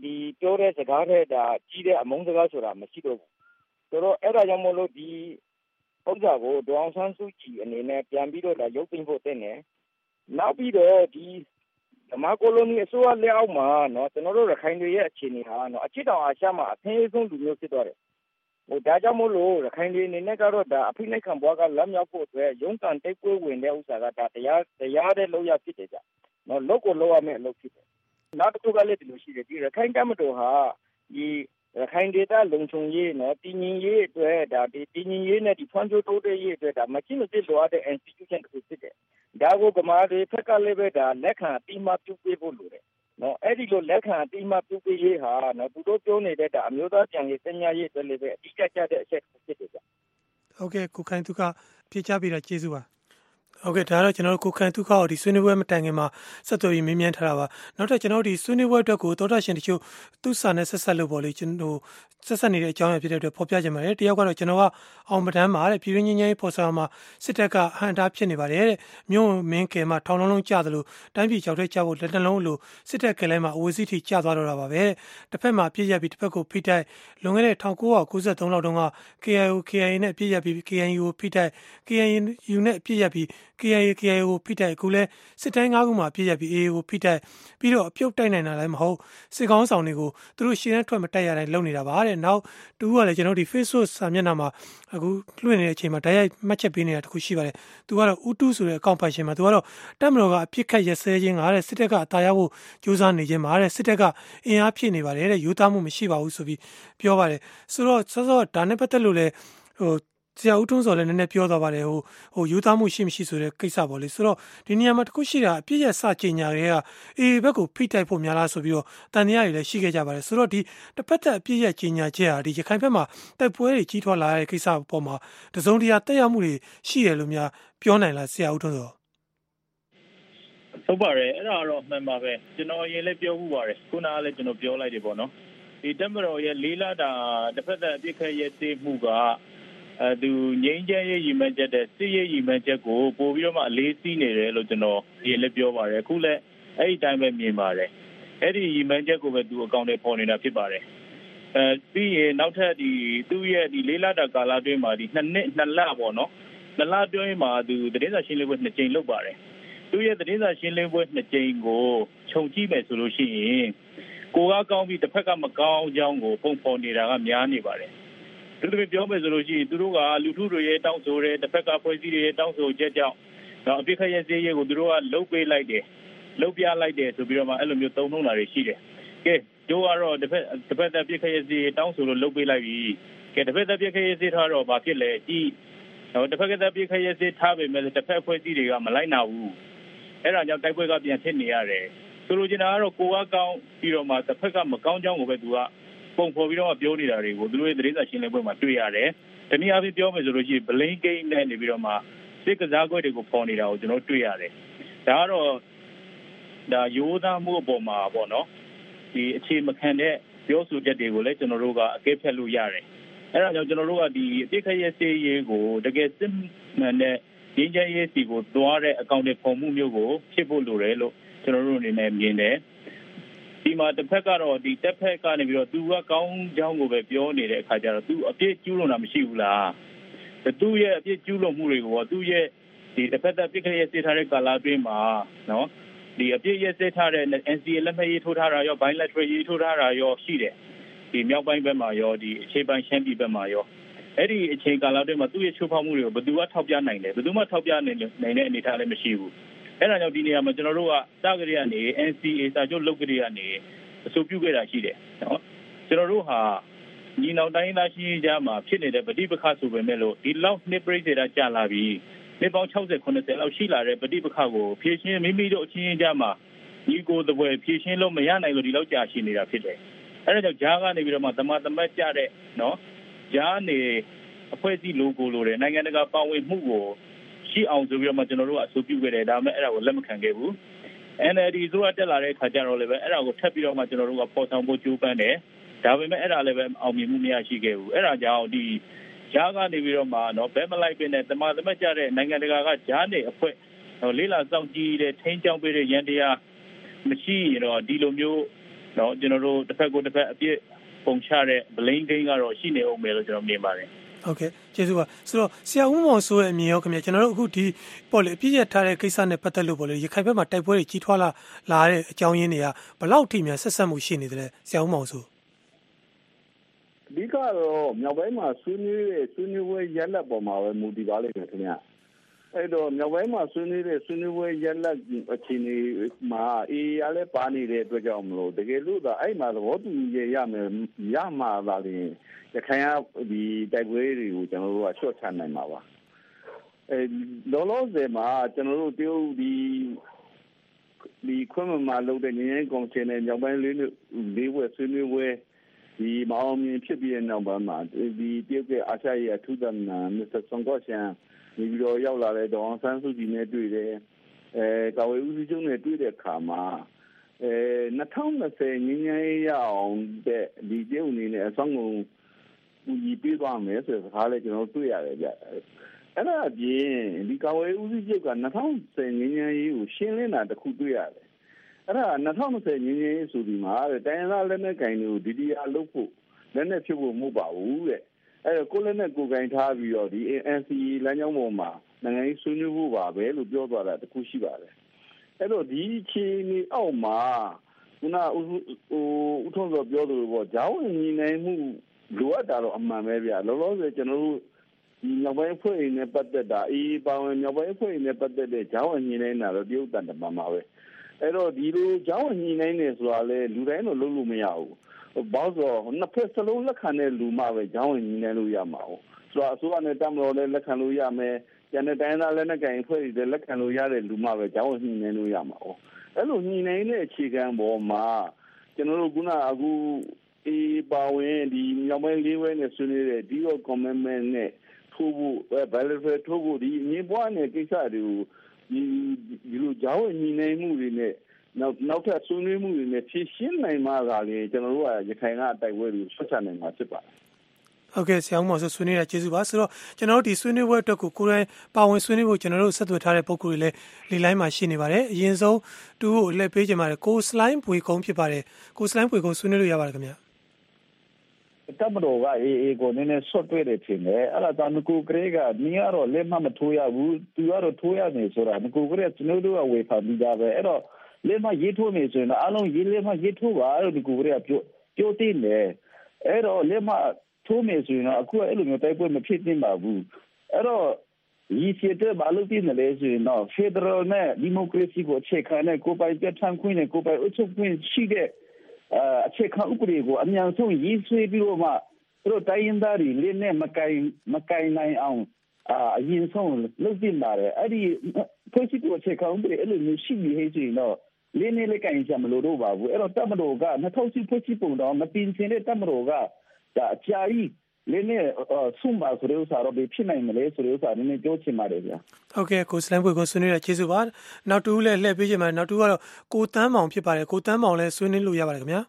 ဒီပြောတဲ့စကားတဲ့ဒါကြီးတဲ့အမုန်းစကားဆိုတာမရှိတော့ဘူးဆိုတော့အဲ့ဒါကြောင့်မို့လို့ဒီဥစ္စာကိုဒေါအောင်ဆန်းစုကြည်အနေနဲ့ပြန်ပြီးတော့ဒါရုပ်သိမ်းဖို့တင်တယ်နောက်ပြီးတော့ဒီဓမ္မကိုလိုနီအစိုးရလက်အောက်မှာနော်ကျွန်တော်တို့ရခိုင်တွေရဲ့အခြေအနေဟာနော်အချစ်တောင်အာရှမှာအထင်ဆုံးလူမျိုးဖြစ်သွားတယ်ဟိုဒါကြောင့်မို့လို့ရခိုင်တွေအနေနဲ့ကတော့ဒါအဖိနှိတ်ခံဘွားကလက်မြောက်ဖို့အတွက်ရုံးကန်တိတ်ကွေးဝင်တဲ့ဥစ္စာကဒါတရားတရားတဲ့လောက်ရဖြစ်တယ်ကြနော်လောက်ကိုလောက်ရမယ့်အလုပ်ဖြစ်တယ်နောက်တစ်ခုကလည်းဒီလိုရှိတယ်ဒီရခိုင်တပ်မတော်ဟာဒီရခိုင်ဒေသလုံခြုံရေးနော်တည်ငြိမ်ရေးအတွက်ဒါဒီတည်ငြိမ်ရေးနဲ့ဒီဖွံ့ဖြိုးတိုးတက်ရေးအတွက်ဒါမချိမဖြစ်လိုအပ်တဲ့ institution တစ်ခုဖြစ်တယ်ဒါကိုဗမာတွေဖက်ကလည်းပဲဒါလက်ခံအတိမပြုပေးဖို့လိုတယ်နော်အဲ့ဒီလိုလက်ခံအတိမပြုပေးရေးဟာနော်သူတို့ပြောနေတဲ့ဒါအမျိုးသားပြန်ရေးစညာရေးအတွက်လည်းပဲအဓိကကျတဲ့အချက်ဖြစ်တယ်ဗျဟုတ်ကဲ့ကိုခိုင်သူကဖြေချပေးတာကျေးဇူးပါဟုတ်ကဲ့ဒါတော့ကျွန်တော်တို့ကိုခိုင်သူကောဒီဆွေးနွေးပွဲမတိုင်ခင်မှာဆက်သွယ်ပြီးမေးမြန်းထားတာပါနောက်ထပ်ကျွန်တော်တို့ဒီဆွေးနွေးပွဲအတွက်ကိုသောတာရှင်တချို့သူ့စာနဲ့ဆက်ဆက်လို့ပေါ့လေကျွန်တော်ဆက်ဆက်နေတဲ့အကြောင်းအရာဖြစ်တဲ့အတွက်ဖော်ပြကြပါတယ်တယောက်ကတော့ကျွန်တော်ကအောင်ပဒန်းမှာတဲ့ပြည်ရင်းချင်းချင်းပေါ်ဆောင်မှာစစ်တပ်ကဟန်တာဖြစ်နေပါတယ်တဲ့မြို့မင်းကဲမှာထောင်လုံးလုံးကျသလိုတိုင်းပြည်ကြောက်တဲ့ကြောက်ဖို့လက်နှလုံးလိုစစ်တပ်ကလည်းမှာအဝေးစီးထိကျသွားတော့တာပါပဲတစ်ဖက်မှာပြည့်ရပြီးတစ်ဖက်ကိုဖိတိုက်လွန်ခဲ့တဲ့၁၉၉၃လောက်တုန်းက K I O K I A နဲ့ပြည့်ရပြီး K I U ကိုဖိတိုက် K I U နဲ့ပြည့်ရပြီး K I A K I A ကိုဖိတိုက်အခုလဲစစ်တိုင်း၅ခုမှာပြည့်ရပြီး A A ကိုဖိတိုက်ပြီးတော့အပြုတ်တိုက်နိုင်တာလည်းမဟုတ်စစ်ကောင်းဆောင်တွေကိုသူတို့ရှင်းထွက်မတိုက်ရတိုင်းလုပ်နေတာပါတဲ့နောက်တူကလည်းကျွန်တော်ဒီ Facebook စာမျက်နှာမှာအခုလွှင့်နေတဲ့အချိန်မှာတိုက်ရိုက်မှတ်ချက်ပေးနေတာတခုရှိပါတယ်သူကတော့ဥတုဆိုတဲ့အကောင့်ဖတ်ရှင်မှာသူကတော့တက်မတော်ကအပြစ်ခတ်ရစဲခြင်းကတဲ့စစ်တပ်ကအသာရဖို့ကြိုးစားနေခြင်းမှာတဲ့စစ်တပ်ကအင်အားဖြည့်နေပါတယ်တဲ့ယူသားမှုမရှိပါဘူးဆိုပြီးပြောပါတယ်ဆိုတော့စောစောဒါနဲ့ပတ်သက်လို့လဲဟိုဆရာဦးထွန်းစောလည်းနည်းနည်းပြောသွားပါတယ်ဟိုဟိုယူသားမှုရှိမရှိဆိုတဲ့ကိစ္စပေါ့လေဆိုတော့ဒီနေရာမှာတခုရှိတာအပြည့်ရစကြင်ညာတွေကအေးဘက်ကိုဖိတိုက်ဖို့များလားဆိုပြီးတော့တန်တရားတွေလည်းရှိခဲ့ကြပါတယ်ဆိုတော့ဒီတစ်ဖက်သက်အပြည့်ရကြင်ညာချက်ဟာဒီရခိုင်ဘက်မှာတိုက်ပွဲတွေကြီးထွားလာတဲ့ကိစ္စပေါ်မှာတစုံတရာတက်ရောက်မှုတွေရှိတယ်လို့များပြောနိုင်လားဆရာဦးထွန်းစောဟုတ်ပါတယ်အဲ့ဒါတော့မှန်ပါပဲကျွန်တော်အရင်လည်းပြောမှုပါတယ်ခုနကလည်းကျွန်တော်ပြောလိုက်တယ်ပေါ့နော်ဒီတက်မတော်ရဲ့လေးလာတာတစ်ဖက်သက်အပြည့်ခက်ရဲ့တည်မှုကအဲသူငိမ့်ချဲရေးရီမှန်းချက်တဲ့စစ်ရေးရီမှန်းချက်ကိုပို့ပြီးတော့မှအလေးစီးနေတယ်လို့ကျွန်တော်ဒီလည်းပြောပါတယ်အခုလည်းအဲ့ဒီတိုင်းပဲမြင်ပါတယ်အဲ့ဒီရီမှန်းချက်ကိုပဲသူအကောင့်ထဲပေါ်နေတာဖြစ်ပါတယ်အဲပြီးရင်နောက်ထပ်ဒီသူ့ရဲ့ဒီလေးလတာကာလအတွင်းမှာဒီနှစ်နှစ်နှစ်လပေါ့နော်နှစ်လအတွင်းမှာသူသတင်းစာရှင်းလင်းပွဲနှစ်ကြိမ်လုပ်ပါတယ်သူ့ရဲ့သတင်းစာရှင်းလင်းပွဲနှစ်ကြိမ်ကိုခြုံကြည့်မယ်ဆိုလို့ရှိရင်ကိုကကောင်းပြီးတစ်ဖက်ကမကောင်းကြောင်းကိုပုံဖော်နေတာကများနေပါတယ်သူတို့ပြောမယ်ဆိုလို့ရှိရင်သူတို့ကလူထုတွေရဲ့တောင်းဆိုတဲ့တစ်ဖက်ကဖွဲ့စည်းတွေရဲ့တောင်းဆိုချက်ကြောင့်တော့အပြစ်ခရဲ့ဈေးရဲကိုသူတို့ကလှုပ်ပေးလိုက်တယ်လှုပ်ပြလိုက်တယ်ဆိုပြီးတော့မှအဲ့လိုမျိုးသုံးနှုံးတာတွေရှိတယ်ကဲတို့ကတော့တစ်ဖက်တစ်ဖက်သက်ပြစ်ခရဲ့ဈေးတောင်းဆိုလို့လှုပ်ပေးလိုက်ပြီကဲတစ်ဖက်သက်ပြစ်ခရဲ့ဈေးထားတော့ဘာဖြစ်လဲကြည့်တော့တစ်ဖက်ကသက်ပြစ်ခရဲ့ဈေးထားပေမဲ့တစ်ဖက်ဖွဲ့စည်းတွေကမလိုက်နိုင်ဘူးအဲ့ဒါကြောင့်တိုက်ပွဲကပြန်ဖြစ်နေရတယ်ဆိုလိုချင်တာကတော့ကိုကကောင်းပြီးတော့မှတစ်ဖက်ကမကောင်းကြောင်းကိုပဲသူကပုံဖော်ပြီးတော့ပြောနေတာတွေကိုသူတို့ရဲ့သတင်းစာရှင်းလင်းပွဲမှာတွေ့ရတယ်။တနည်းအားဖြင့်ပြောမယ်ဆိုလို့ရှိရင် blame game နဲ့နေပြီးတော့မှစစ်ကစားကွက်တွေကိုပေါ်နေတာကိုကျွန်တော်တွေ့ရတယ်။ဒါကတော့ဒါရိုးသားမှုအပေါ်မှာပေါ့နော်။ဒီအခြေမခံတဲ့ပြောဆိုချက်တွေကိုလည်းကျွန်တော်တို့ကအကဲဖြတ်လို့ရတယ်။အဲဒါကြောင့်ကျွန်တော်တို့ကဒီအပြစ်ခရဲ့စေးရေးကိုတကယ်စစ်မှန်တဲ့ရင်းချရေးစီကိုသွားတဲ့အကောင့်တွေပုံမှုမျိုးကိုဖြစ်ဖို့လိုတယ်လို့ကျွန်တော်တို့အနေနဲ့မြင်တယ်။ဒီမှာတစ်ဖက်ကတော့ဒီတက်ဖက်ကနေပြီးတော့သူကကောင်းကြောင်းကိုပဲပြောနေတဲ့အခါကျတော့သူအပြစ်ကျူးလွန်တာမရှိဘူးလားသူရဲ့အပြစ်ကျူးလွန်မှုတွေကိုသူရဲ့ဒီတစ်ဖက်သက်ပြစ်ခရဲ့စစ်ထားတဲ့ကာလအတွင်းမှာနော်ဒီအပြစ်ရဲ့စစ်ထားတဲ့ N C A လက်မှတ်ရေးထိုးထားတာရော bilateral ရေးထိုးထားတာရောရှိတယ်ဒီမြောက်ပိုင်းဘက်မှာရောဒီအခြေပိုင်းရှမ်းပြည်ဘက်မှာရောအဲ့ဒီအချိန်ကာလအတွင်းမှာသူ့ရဲ့ချိုးဖောက်မှုတွေကိုဘယ်သူကထောက်ပြနိုင်လဲဘယ်သူမှထောက်ပြနိုင်နိုင်တဲ့အနေအထားလည်းမရှိဘူးအဲ့ဒါကြောင့်ဒီနေရာမှာကျွန်တော်တို့ကစကြရကနေ N C A စာချုပ်လုပ်ကြရနေအဆိုပြုခဲ့တာရှိတယ်နော်ကျွန်တော်တို့ဟာညီနောင်တိုင်းသားရှိကြမှာဖြစ်နေတဲ့ပဋိပက္ခဆိုပေမဲ့လို့ဒီလောက်နှစ်ပြိစေတာကြာလာပြီနှစ်ပေါင်း၆၀ ၇၀လောက်ရှိလာတဲ့ပဋိပက္ခကိုဖြည့်ရှင်းမိမိတို့အချင်းချင်းကြမှာညီကိုယ်တပွဲဖြည့်ရှင်းလို့မရနိုင်လို့ဒီလောက်ကြာရှိနေတာဖြစ်တယ်အဲ့ဒါကြောင့်ဂျားကနေပြီးတော့မှတမန်တမတ်ကြတဲ့နော်ဂျားနေအဖွဲ့အစည်းလိုကိုလိုတဲ့နိုင်ငံတကာပါဝင်မှုကိုရှိအောင်ဆိုပြီးတော့မှကျွန်တော်တို့ကအဆိုပြုခဲ့တယ်ဒါပေမဲ့အဲ့ဒါကိုလက်မခံခဲ့ဘူး N L D ဆိုတာတက်လာတဲ့ခါကျတော့လည်းပဲအဲ့ဒါကိုထပ်ပြီးတော့မှကျွန်တော်တို့ကပေါ်ဆောင်ဖို့ကြိုးပမ်းတယ်ဒါပေမဲ့အဲ့ဒါလည်းပဲအောင်မြင်မှုမရရှိခဲ့ဘူးအဲ့ဒါကြောင့်ဒီဂျားကနေပြီးတော့မှနော်ဘဲမလိုက်ပင်နဲ့တမန်တမတ်ကြတဲ့နိုင်ငံတကာကဂျားနေအဖွဲ့လေးလာစောင့်ကြည့်တဲ့ထိန်းချောင်းပေးတဲ့ရန်တရားမရှိရင်တော့ဒီလိုမျိုးနော်ကျွန်တော်တို့တစ်ဖက်ကိုတစ်ဖက်အပြစ်ပုံချတဲ့ blame game ကတော့ရှိနေအောင်မယ်လို့ကျွန်တော်မြင်ပါတယ်ဟုတ်ကဲ့ကျေးဇူးပါဆိုတော့ဆရာဦးမောင်ဆိုရဲ့အမြင်ရောခင်ဗျာကျွန်တော်တို့အခုဒီပေါ့လေအပြည့်ရထားတဲ့ကိစ္စနဲ့ပတ်သက်လို့ပေါ့လေရခိုင်ဘက်မှာတိုက်ပွဲတွေကြီးထွားလာလာတဲ့အကြောင်းရင်းတွေကဘလောက်ထိများဆက်ဆက်မှုရှိနေတယ်ဆရာဦးမောင်ဆိုအဓိကတော့မြောက်ပိုင်းမှာဆွေးနွေးတဲ့ဆွေးနွေးပွဲရလဒ်ပေါ်မှာပဲမူတည်ပါလိမ့်မယ်ခင်ဗျာအဲ့တော့မြောက်ပိုင်းမှာဆွေးနွေးတဲ့ဆွေးနွေးပွဲရလဒ်အခြေအနေမှာအေးရလဲပါနေတဲ့အတွက်ကြောင့်မလို့တကယ်လို့သာအဲ့မှာသဘောတူညီရမယ်ရမှာသာလေရခိုင်ကဒီတိုက်ပွဲတွေကိုကျွန်တော်တို့ကချော့ချနိုင်မှာပါအဲလောလောဆယ်မှာကျွန်တော်တို့တရုတ်ဒီဒီခွင့်မှာလုပ်တဲ့ငင်းကောင်ချင်တဲ့မြောက်ပိုင်းလေးလေးဝက်ဆွေးနွေးပွဲဒီမောင်မြင်ဖြစ်ပြီးတဲ့နောက်ပိုင်းမှာဒီတရုတ်ရဲ့အာရှရဲ့အထူးသဖြင့်မစ္စတာဆွန်ကော့ရှန်ဒီပြီးတော့ရောက်လာတဲ့ဒေါအောင်ဆန်းစုကြည်နဲ့တွေ့တယ်အဲကာဝေးဦးစီးချုပ်နဲ့တွေ့တဲ့အခါမှာအဲ၂၀၂၀ငင်းငယ်ရအောင်တဲ့ဒီတရုတ်အနေနဲ့အဆောင်ကုန်ဒီပြေးသွားမယ်ဆိုတဲ့စကားလေးကျွန်တော်တွေ့ရတယ်ဗျအဲ့ဒါအပြင်ဒီကာဝေးဦးစီးချုပ်က၂၀၂၀ငင်းငယ်ရေးကိုရှင်းလင်းတာတခုတွေ့ရတယ်အဲ့ဒါ၂၀၂၀ငင်းငယ်ရေးဆိုဒီမှာတိုင်းရင်းသားလက်နက်ကင်တွေကိုဒီဒီအာလုပ်ဖို့လက်နက်ဖြစ်ဖို့မဟုတ်ပါဘူးတဲ့အဲ့တော့ကိုလက်နဲ့ကိုကင်ထားပြီးတော့ဒီ အန် စီ အေ လမ်းကြောင်းပေါ်မှာနိုင်ငံရေးဆွေးနွေးဖို့ပါပဲလို့ပြောသွားတာတခုရှိပါတယ်အဲ့တော့ဒီအခြေအနေအောက်မှာခုနဟိုဦးထုံးစောပြောသလိုပေါ့ဂျောင်းဝင်ညီနိုင်မှုလိုအပ်တာတော့အမှန်ပဲဗျလောလောဆယ်ကျွန်တော်တို့ဒီမြောက်ပိုင်းဖွဲ့ရင်းနဲ့ပတ်သက်တာအေးပါဝင်မြောက်ပိုင်းဖွဲ့ရင်းနဲ့ပတ်သက်တဲ့ဂျောင်းဝင်ညီနိုင်တာတော့တရုတ်တန်တမန်ပါပဲအဲ့တော့ဒီလိုဂျောင်းဝင်ညီနိုင်နေဆိုတာလေလူတိုင်းတော့လုပ်လို့မရဘူးဘောက်ဆိုနှစ်ဖက်စလုံးလက်ခံတဲ့လူမှပဲကြောင်းဝင်ညီနေလို့ရမှာ哦ဆိုတော့အစိုးရနဲ့တမတော်လည်းလက်ခံလို့ရမယ်ကျန်တဲ့တိုင်းသားလည်းနဲ့ကင်ဖွဲ့တွေလက်ခံလို့ရတဲ့လူမှပဲကြောင်းဝင်ညီနေလို့ရမှာ哦အဲ့လိုညီနေတဲ့အခြေခံပေါ်မှာကျွန်တော်တို့ခုနအခုအေးပါဝင်ဒီမြောက်ပိုင်းလေးဝဲနဲ့ဆွေးနွေးတဲ့ဒီရော commitment နဲ့ထိုးဖို့ bilateral ထိုးဖို့ဒီအငင်းပွားတဲ့ကိစ္စတွေကိုဒီဒီလိုကြောင်းဝင်ညီနေမှုတွေနဲ့နောက်နောက်ထပ်ဆွေးနွေးမှုတွေနဲ့ဖြည့်ရှင်းနိုင်မှာကလေကျွန်တော်တို့ကရခိုင်ကအတိုက်ပွဲတွေဆွတ်ချနိုင်မှာဖြစ်ပါတယ်ဟုတ်ကဲ့ဆရာဦးမောင်ဆိုဆွေးနွေးတာကျေးဇူးပါဆိုတော့ကျွန်တော်တို့ဒီဆွေးနွေးပွဲအတွက်ကိုကိုယ်တိုင်ပါဝင်ဆွေးနွေးဖို့ကျွန်တော်တို့ဆက်သွယ်ထားတဲ့ပုံကိုယ်တွေလည်းလေလိုင်းမှာရှိနေပါတယ်အရင်ဆုံးတူကိုလှည့်ပေးကြပါတယ်ကိုစလိုင်းပွေကုန်းဖြစ်ပါတယ်ကိုစလိုင်းပွေကုန်းဆွေးနွေးလို့ရပါတယ်ခင်ဗျာတမတော်ကအေးအေးကိုနည်းနည်းဆွတ်တွေ့တယ်ထင်တယ်အဲ့ဒါတန်ကူကလေးကနီးရတော့လက်မမထိုးရဘူးသူကတော့ထိုးရနေဆိုတာငကူကလေးကျွန်တော်တို့ကဝေဖန်ပြီးသားပဲအဲ့တော့လက်မရေးထိုးနေဆိုရင်အလုံးရေးလက်မရေးထိုးပါလို့ဒီကူကလေးကပြောပြောတင်တယ်အဲ့တော့လက်မထိုးနေဆိုရင်အခုအဲ့လိုမျိုးတိုက်ပွဲမဖြစ်သင့်ပါဘူးအဲ့တော့ဒီစီတဲ့ဘာလို့တင်လဲဆိုရင်တော့ဖက်ဒရယ်နဲ့ဒီမိုကရေစီကိုအခြေခံတဲ့ကိုပိုင်ပြဋ္ဌာန်းခွင့်နဲ့ကိုပိုင်အုပ်ချုပ်ခွင့်ရှိတဲ့အခြေခံဥပဒေကိုအများဆုံးရည်ဆွေးပြီးတော့မှတို့တိုင်းရင်းသားတွေလက်နဲ့မကင်မကင်နိုင်အောင်အရင်ဆုံးလုပ်တင်ပါတယ်အဲ့ဒီဖွဲ့စည်းပုံအခြေခံဥပဒေအဲ့လိုမျိုးရှိပြီးဟဲ့ဆိုရင်တော့လင်းနေလေးကင်ချမလို့တော့ပါဘူးအဲ့တော့တမတော်ကနှစ်ထောင်စီဖွဲ့စည်းပုံတော့မတင်စင်တဲ့တမတော်ကဒါအကြာကြီးလင်းနေဆုံပါဆိုတဲ့ဥစ္စာတော့ဖြစ်နိုင်မလဲဆိုတဲ့ဥစ္စာနည်းနည်းပြောချင်ပါတယ်ဗျာဟုတ်ကဲ့ကိုစလန်ပွေကိုဆွေးနွေးရကျေးဇူးပါနောက်တူလည်းလှည့်ပေးချင်ပါတယ်နောက်တူကတော့ကိုတန်းမောင်ဖြစ်ပါတယ်ကိုတန်းမောင်လည်းဆွေးနွေးလို့ရပါတယ်ခင်ဗျာ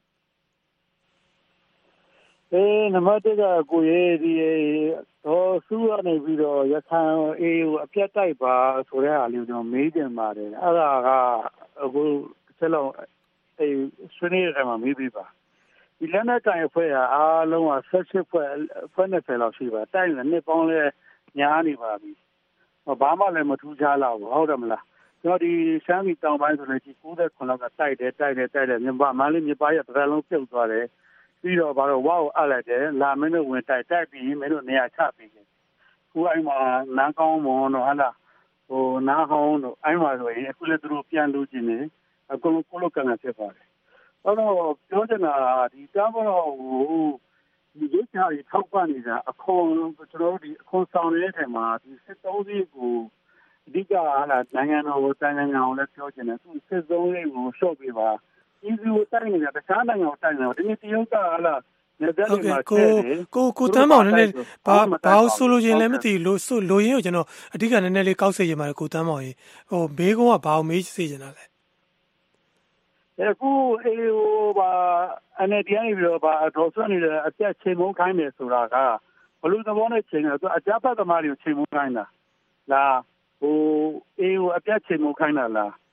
အေးနမတက်ကကိုရေးဒီတော့စူးရနေပြီးတော့ရခိုင်အေးကိုအပြတ်တိုက်ပါဆိုတဲ့အားလေးကျွန်တော်မေးတင်ပါတယ်အဲ့ဒါကအခုဆက်လုံးအေးဆွေးနွေးရမှာမေးပြီးပါဒီလက်နက်ကိုင်အဖွဲ့ကအားလုံးကဆက်ရှစ်ဖွဲ့ဖွဲ့နှစ်ဆယ်လောက်ရှိပါတိုက်လည်းနှစ်ပေါင်းလဲညားနေပါပြီဘာမှလည်းမထူးခြားတော့ဘူးဟုတ်တယ်မလားကျွန်တော်ဒီရှမ်းပြည်တောင်ပိုင်းဆိုလည်းဒီကိုးခုလောက်ကတိုက်တယ်တိုက်တယ်တိုက်တယ်မြန်မာမလေးမြပရဲ့တစ်လုံးပြုတ်သွားတယ်ပြီးတော့ဘာလို့ဝါကိုအပ်လိုက်တယ်လာမင်းတို့ဝင်တိုက်တိုက်ပြီးမင်းတို့နေရာချပြီးတယ်ခုအိမ်မှာနားကောင်းမွန်တော့ဟာလားဟိုနားဟောင်းတို့အိမ်မှာဆိုရင်အခုလည်းသူတို့ပြန်လို့ခြင်းနေအခုလုံးကိုလိုကန်ဖြစ်ပါတယ်အဲ့တော့ပြောချင်တာဒီတမ်းတော့ဟိုဒီရုပ်ချာကြီးထောက်ပံ့နေတာအခွန်ကျွန်တော်တို့ဒီအခွန်ဆောင်နေတဲ့ထဲမှာဒီစစ်သုံးစီးကိုအဓိကဟာလားနိုင်ငံတော်တိုင်းနိုင်ငံအောင်လည်းပြောချင်တယ်သူစစ်သုံးစီးကိုရှော့ပေးပါဒီလိုတိုင်းနေတာတခြားနိုင်ငံကိုတိုင်းနေတာဒီနေ့တရုတ်ကဟာလားဟုတ်ကဲ့ကိုကိုကိုတန်းမောင်နည်းနည်းဘာဘာဆိုလိုချင်လဲမသိလို့ဆိုလိုရင်းကိုကျွန်တော်အဓိကနည်းနည်းလေးကောက်စေချင်ပါတယ်ကိုတန်းမောင်ကြီးဟိုဘေးကုန်းကဘာကိုမေးစေချင်တာလဲအခုအေဟိုဘာအနေတရားနေပြီးတော့ဘာဒေါ်ဆွနေတဲ့အပြတ်ချိန်မုန်းခိုင်းတယ်ဆိုတာကဘလို့သဘောနဲ့ချိန်တယ်သူအကြမ်းဖက်သမားတွေကိုချိန်မုန်းခိုင်းတာလားဟိုအေဟိုအပြတ်ချိန်မုန်းခိုင်းတာလား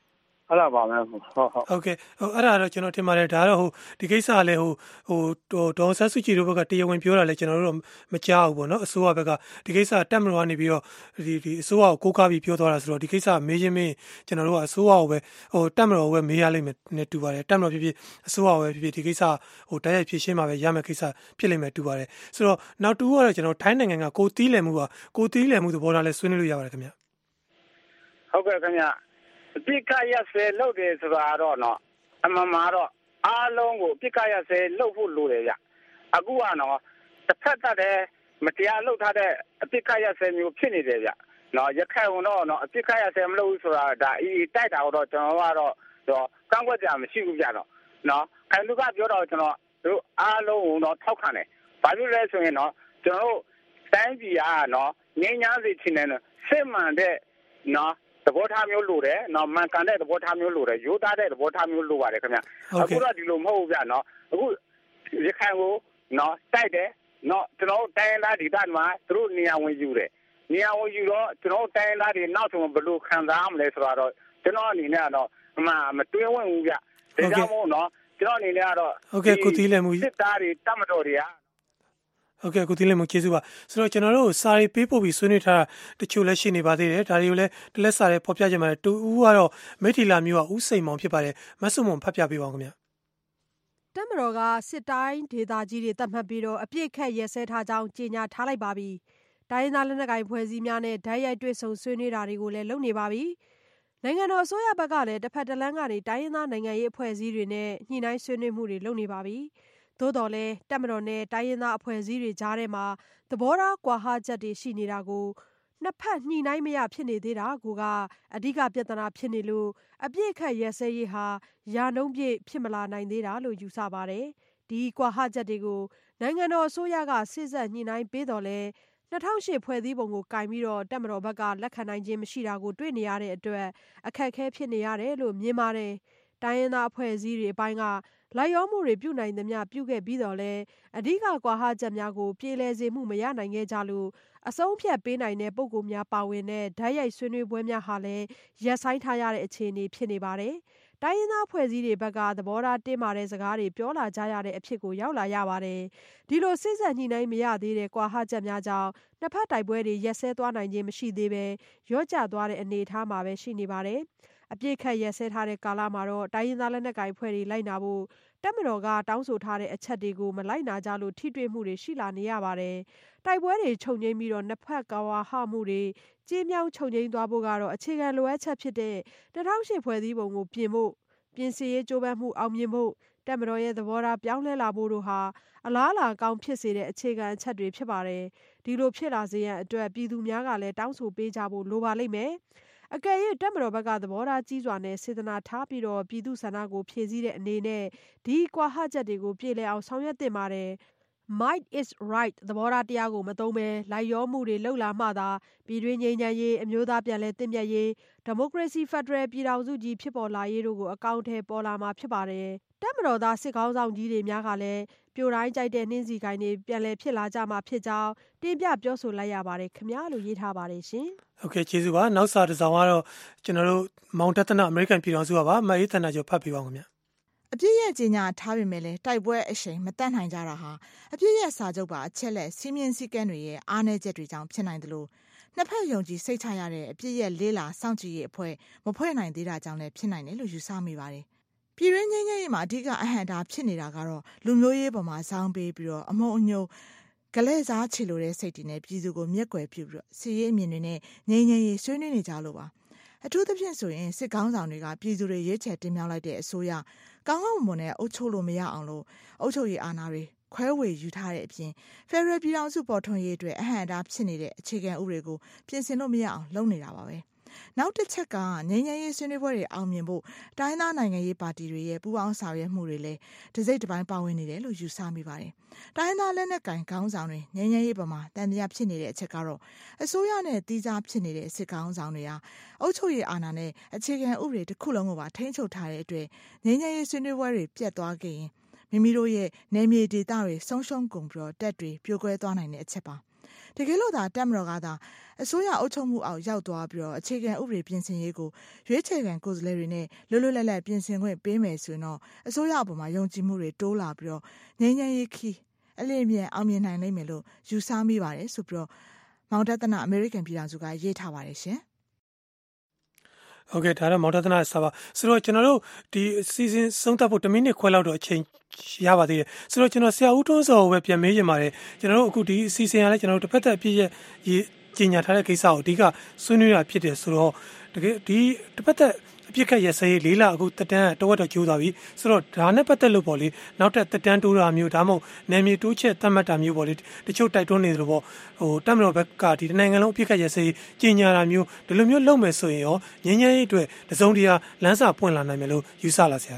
အဲ့ဒါပါမယ်ဟုတ်ဟုတ်ဟုတ်ကဲ့ဟိုအဲ့ဒါတော့ကျွန်တော်ထင်ပါတယ်ဒါတော့ဟိုဒီကိစ္စကလည်းဟိုဟိုဒေါ်ဆန်းစုကြည်တို့ဘက်ကတရားဝင်ပြောတာလည်းကျွန်တော်တို့မကြားဘူးပေါ့နော်အစိုးရဘက်ကဒီကိစ္စတက်မလို့ကနေပြီးတော့ဒီဒီအစိုးရကိုကိုးကားပြီးပြောသွားတာဆိုတော့ဒီကိစ္စမေးချင်းမင်းကျွန်တော်တို့ကအစိုးရကိုပဲဟိုတက်မလို့ပဲမေးရလိမ့်မယ်နဲ့တူပါတယ်တက်မလို့ဖြစ်ဖြစ်အစိုးရကိုပဲဖြစ်ဖြစ်ဒီကိစ္စဟိုတိုက်ရိုက်ဖြေရှင်းမှာပဲရမယ်ကိစ္စဖြစ်လိမ့်မယ်တူပါတယ်ဆိုတော့နောက်တူကတော့ကျွန်တော်ထိုင်းနိုင်ငံကကိုတီးလည်မှုပါကိုတီးလည်မှုသဘောထားလဲဆွေးနွေးလို့ရပါတယ်ခင်ဗျဟုတ်ကဲ့ခင်ဗျအပိကရဆဲလုပ်တယ်ဆိုတာတော့เนาะအမှန်မှာတော့အားလုံးကိုအပိကရဆဲလုပ်ဖို့လိုတယ်ဗျအခုကနော်တစ်ဖက်သက်တည်းမတရားလုပ်ထားတဲ့အပိကရဆဲမျိုးဖြစ်နေတယ်ဗျနော်ရခိုင်ဝန်တော့နော်အပိကရဆဲမလုပ်ဘူးဆိုတာဒါအီတိုက်တာတော့ကျွန်တော်ကတော့တော့ကန့်ကွက်ကြမရှိဘူးဗျတော့နော်ခိုင်လူကပြောတော့ကျွန်တော်တို့အားလုံးကိုတော့ထောက်ခံတယ်ဘာလို့လဲဆိုရင်တော့ကျွန်တော်တို့တိုင်းပြည်ကနော်ငင်းညာစီချင်တယ်စစ်မှန်တဲ့နော်သဘောထားမျိုးလိုတယ်နော်မှန်ကန်တဲ့သဘောထားမျိုးလိုတယ်ရိုးသားတဲ့သဘောထားမျိုးလိုပါတယ်ခင်ဗျအခုတော့ဒီလိုမဟုတ်ဘူးဗျနော်အခုရခိုင်ကိုနော်တိုက်တယ်နော်ကျွန်တော်တိုင်းသားဒေသမှာသူတို့နေရာဝင်ယူတယ်နေရာဝင်ယူတော့ကျွန်တော်တိုင်းသားတွေနောက်ဆုံးဘယ်လိုခံစားမလဲဆိုတော့ကျွန်တော်အနေနဲ့ကတော့အမှမတွင်းဝင်ဘူးဗျဒါကြောင့်မို့နော်ကျွန်တော်အနေနဲ့ကတော့ဟုတ်ကဲ့ကိုတီးလည်းမှုစစ်သားတွေတတ်မတော်တွေကဟုတ်ကဲ့ကိုတီးလည်းမှုကျေးဇူးပါဆိုတော့ကျွန်တော်တို့စာရေးပေးပို့ပြီးဆွေးနွေးထားတာတချို့လည်းရှိနေပါသေးတယ်ဒါတွေကိုလည်းတလက်စာတွေဖော်ပြကြမှာတူဦးကတော့မိထီလာမျိုးကဦးစိန်မောင်ဖြစ်ပါတယ်မဆုမွန်ဖတ်ပြပေးပါဦးခင်ဗျတက်မတော်ကစစ်တိုင်းဒေသကြီးတွေတတ်မှတ်ပြီးတော့အပြစ်ခတ်ရဲစဲထားကြောင်းကြေညာထားလိုက်ပါပြီတိုင်းရင်းသားလက်နက်ကိုင်ဖွဲ့စည်းများနဲ့ဓာတ်ရိုက်တွေ့ဆုံဆွေးနွေးတာတွေကိုလည်းလုပ်နေပါပြီနိုင်ငံတော်အစိုးရဘက်ကလည်းတစ်ဖက်တစ်လမ်းကနေတိုင်းရင်းသားနိုင်ငံရေးအဖွဲ့အစည်းတွေနဲ့ညှိနှိုင်းဆွေးနွေးမှုတွေလုပ်နေပါပြီသို့တော်လည်းတက်မတော်နဲ့တိုင်းရင်းသားအဖွဲ့အစည်းတွေကြားထဲမှာသဘောထားကွာဟချက်တွေရှိနေတာကိုနှစ်ဖက်ညှိနှိုင်းမရဖြစ်နေသေးတာကအဓိကပြဿနာဖြစ်နေလို့အပြစ်ခတ်ရဲစဲရေးဟာရာနှုန်းပြည့်ဖြစ်မလာနိုင်သေးတာလို့ယူဆပါတယ်ဒီကွာဟချက်တွေကိုနိုင်ငံတော်အစိုးရကစိစက်ညှိနှိုင်းပေးတော်လဲ၂၀၀၈ဖွဲ့စည်းပုံကိုကင်ပြီးတော့တက်မတော်ဘက်ကလက်ခံနိုင်ခြင်းမရှိတာကိုတွေ့နေရတဲ့အတွက်အခက်အခဲဖြစ်နေရတယ်လို့မြင်ပါတယ်တိုင်းရင်းသားအဖွဲ့အစည်းတွေအပိုင်းကလိုက်ရောမှုတွေပြုနိုင်သမျှပြုခဲ့ပြီးတော့လဲအဓိကကွာဟချက်များကိုပြေလည်စေမှုမရနိုင်ခဲ့ကြလို့အဆုံးဖြတ်ပေးနိုင်တဲ့ပုံကူများပါဝင်တဲ့ဓာတ်ရိုက်ဆွေးနွေးပွဲများဟာလည်းရပ်ဆိုင်းထားရတဲ့အခြေအနေဖြစ်နေပါတယ်။တိုင်းရင်းသားဖွဲ့စည်းတွေဘက်ကသဘောထားတင်းမာတဲ့စကားတွေပြောလာကြရတဲ့အဖြစ်ကိုရောက်လာရပါတယ်။ဒီလိုစိစက်ညှိနှိုင်းမရသေးတဲ့ကွာဟချက်များကြောင့်နှစ်ဖက်တိုက်ပွဲတွေရက်စဲသွားနိုင်ခြင်းမရှိသေးပဲရော့ကျသွားတဲ့အနေအထားမှာပဲရှိနေပါတယ်။အပြစ်ခတ်ရက်စဲထားတဲ့ကာလမှာတော့တိုင်းရင်းသားလက်နက်ကိုင်ဖွဲ့တွေလိုက်နာဖို့တက်မတော်ကတောင်းဆိုထားတဲ့အချက်တွေကိုမလိုက်နာကြလို့ထိတွေ့မှုတွေရှိလာနေရပါတယ်။တိုက်ပွဲတွေချုပ်ငြိမ်းပြီးတော့နှစ်ဖက်ကွာဟမှုတွေကြေးမြောင်းချုပ်ငြိမ်းသွားဖို့ကတော့အခြေခံလိုအပ်ချက်ဖြစ်တဲ့၂၀၀၈ဖွဲ့စည်းပုံကိုပြင်ဖို့ပြင်ဆင်ရေးကြိုးပမ်းမှုအောင်မြင်ဖို့တက်မတော်ရဲ့သဘောထားပြောင်းလဲလာဖို့တို့ဟာအလားအလာကောင်းဖြစ်စေတဲ့အခြေခံအချက်တွေဖြစ်ပါတယ်။ဒီလိုဖြစ်လာစေရန်အတွက်ပြည်သူများကလည်းတောင်းဆိုပေးကြဖို့လိုပါလိမ့်မယ်။အကယ်၍တက်မတော်ဘက်ကသဘောထားကြီးစွာနဲ့စေတနာထားပြီးတော့ပြည်သူဆန္ဒကိုဖြည့်ဆည်းတဲ့အနေနဲ့ဒီကွာဟချက်တွေကိုပြေလည်အောင်ဆောင်ရွက်သင့်ပါတယ်။ Might is right သဘောထားတရားကိုမသုံးဘဲလိုက်ရောမှုတွေလှုပ်လာမှသာပြည်တွင်းငြိမ်းချမ်းရေးအမျိုးသားပြန်လည်သင့်မြတ်ရေးဒီမိုကရေစီဖက်ဒရယ်ပြည်ထောင်စုကြီးဖြစ်ပေါ်လာရေးတို့ကိုအကောင့်ထဲပေါ်လာမှာဖြစ်ပါတယ်။တက်မတော်သားစစ်ကောင်းဆောင်ကြီးတွေများကလည်းပြိုတိုင်းကြိုက်တဲ့နှင်းစီကိုင်းတွေပြန်လည်ဖြစ်လာကြမှာဖြစ်ကြောင်းတင်ပြပြောဆိုလိုက်ရပါတယ်ခင်ဗျာလို့ရေးထားပါတယ်ရှင်။ဟုတ်ကဲ့ကျေးဇူးပါနောက်စာတစ်စောင်ကတော့ကျွန်တော်တို့မောင်တသနာအမေရိကန်ပြည်ထောင်စုကပါမအေးသန္တာကျော်ဖတ်ပြပါဦးခင်ဗျာအပြည့်ရဲ့ကြီးညာထားပေမဲ့လည်းတိုက်ပွဲအရှိန်မတတ်နိုင်ကြတာဟာအပြည့်ရဲ့စာချုပ်ပါအချက်လက်စီးမြင်စည်းကမ်းတွေရဲ့အားနည်းချက်တွေကြောင့်ဖြစ်နိုင်တယ်လို့နှစ်ဖက်ယုံကြည်စိတ်ချရတဲ့အပြည့်ရဲ့လေးလာစောင့်ကြည့်ရေးအဖွဲ့မဖွဲ့နိုင်သေးတာကြောင့်လည်းဖြစ်နိုင်တယ်လို့ယူဆမိပါတယ်။ပြည်ရင်းငင်းငယ်ရေးမှာအဓိကအဟန့်တာဖြစ်နေတာကတော့လူမျိုးရေးပေါ်မှာစောင်းပေးပြီးတော့အမုံအညိုကလေးစားချီလိုတဲ့စိတ်တွေနဲ့ပြည်သူကိုမျက်ကွယ်ပြုပြီးတော့စီရေးအမြင်တွေနဲ့ငြိမ်းငြိမ်းရေးဆွေးနွေးနေကြလို့ပါ။အထူးသဖြင့်ဆိုရင်စစ်ကောင်းဆောင်တွေကပြည်သူတွေရွေးချယ်တင်မြှောက်လိုက်တဲ့အစိုးရကောင်းကောင်းမွန်နဲ့အုပ်ချုပ်လို့မရအောင်လို့အုပ်ချုပ်ရေးအာဏာတွေခွဲဝေယူထားတဲ့အပြင်ဖက်ဒရယ်ပြည်ထောင်စုပေါ်ထွန်းရေးအတွက်အဟန့်အတားဖြစ်နေတဲ့အခြေခံဥပဒေကိုပြင်ဆင်လို့မရအောင်လုပ်နေတာပါပဲ။နောက်တစ်ချက်ကငြိမ်းချမ်းရေးဆွေးနွေးပွဲတွေအောင်မြင်ဖို့တိုင်းသားနိုင်ငံရေးပါတီတွေရဲ့ပူးပေါင်းဆောင်ရွက်မှုတွေလည်းတစ်စိတ်တစ်ပိုင်းပါဝင်နေတယ်လို့ယူဆမိပါတယ်။တိုင်းသားလက်နက်ကင်ခေါင်းဆောင်တွေငြိမ်းချမ်းရေးပေါ်မှာတန်တရားဖြစ်နေတဲ့အချက်ကတော့အစိုးရနဲ့တီးခြားဖြစ်နေတဲ့စစ်ခေါင်းဆောင်တွေဟာအုပ်ချုပ်ရေးအာဏာနဲ့အခြေခံဥပဒေတစ်ခုလုံးကိုပါထိန်းချုပ်ထားတဲ့အတွက်ငြိမ်းချမ်းရေးဆွေးနွေးပွဲတွေပြတ်သွားခဲ့ရင်မိမိတို့ရဲ့နယ်မြေဒေသတွေဆုံးရှုံးကုန်ပြီးတော့တက်တွေပြိုကွဲသွားနိုင်တဲ့အချက်ပါတကယ်လို့သာတက်မတော်ကသာအစိုးရအုပ်ချုပ်မှုအောက်ရောက်သွားပြီးတော့အခြေခံဥပဒေပြင်ဆင်ရေးကိုရွေးချယ်ခံကိုယ်စားလှယ်တွေနဲ့လွတ်လွတ်လပ်လပ်ပြင်ဆင်ခွင့်ပေးမယ်ဆိုရင်တော့အစိုးရအပေါ်မှာယုံကြည်မှုတွေတိုးလာပြီးတော့ငြိမ်းချမ်းရေးခီးအလင်းမြန်အောင်မြင်နိုင်လိမ့်မယ်လို့ယူဆမိပါတယ်ဆိုပြီးတော့မောင်တသနာအမေရိကန်ပြည်ထောင်စုကရေးထားပါတယ်ရှင်ဟုတ်ကဲ့ဒါတော့မောင်တသနာစာပါဆိုတော့ကျွန်တော်တို့ဒီစီစဉ်ဆုံးသက်ဖို့တစ်မိနစ်ခွဲလောက်တော့အချိန်ရပါသေးတယ်ဆိုတော့ကျွန်တော်ဆရာဦးထွန်းစောကိုပဲပြန်မေးချင်ပါတယ်ကျွန်တော်တို့အခုဒီစီစဉ်ရလဲကျွန်တော်တို့တစ်ဖက်သက်အပြည့်ရဲ့ကြီးညာထားတဲ့ကိစ္စကိုအဓိကဆွေးနွေးတာဖြစ်တယ်ဆိုတော့တကယ်ဒီတစ်ဖက်သက်အပြစ်ခတ်ရစရေးလေးလအခုတက်တန်းတဝက်တော့ကျိုးသွားပြီဆိုတော့ဒါနဲ့ပတ်သက်လို့ပေါ့လေနောက်ထပ်တက်တန်းတိုးတာမျိုးဒါမှမဟုတ်နယ်မြေတိုးချက်သတ်မှတ်တာမျိုးပေါ့လေတချို့တိုက်တွန်းနေတယ်လို့ပေါ့ဟိုတက်မတော်ဘက်ကဒီနိုင်ငံလုံးအပြစ်ခတ်ရစရေးကြီးညာတာမျိုးဒီလိုမျိုးလုပ်မယ်ဆိုရင်ရောငြင်းငြင်းရေးအတွက်တစုံတရာလမ်းစာပွင့်လာနိုင်မယ်လို့ယူဆလားဆရာ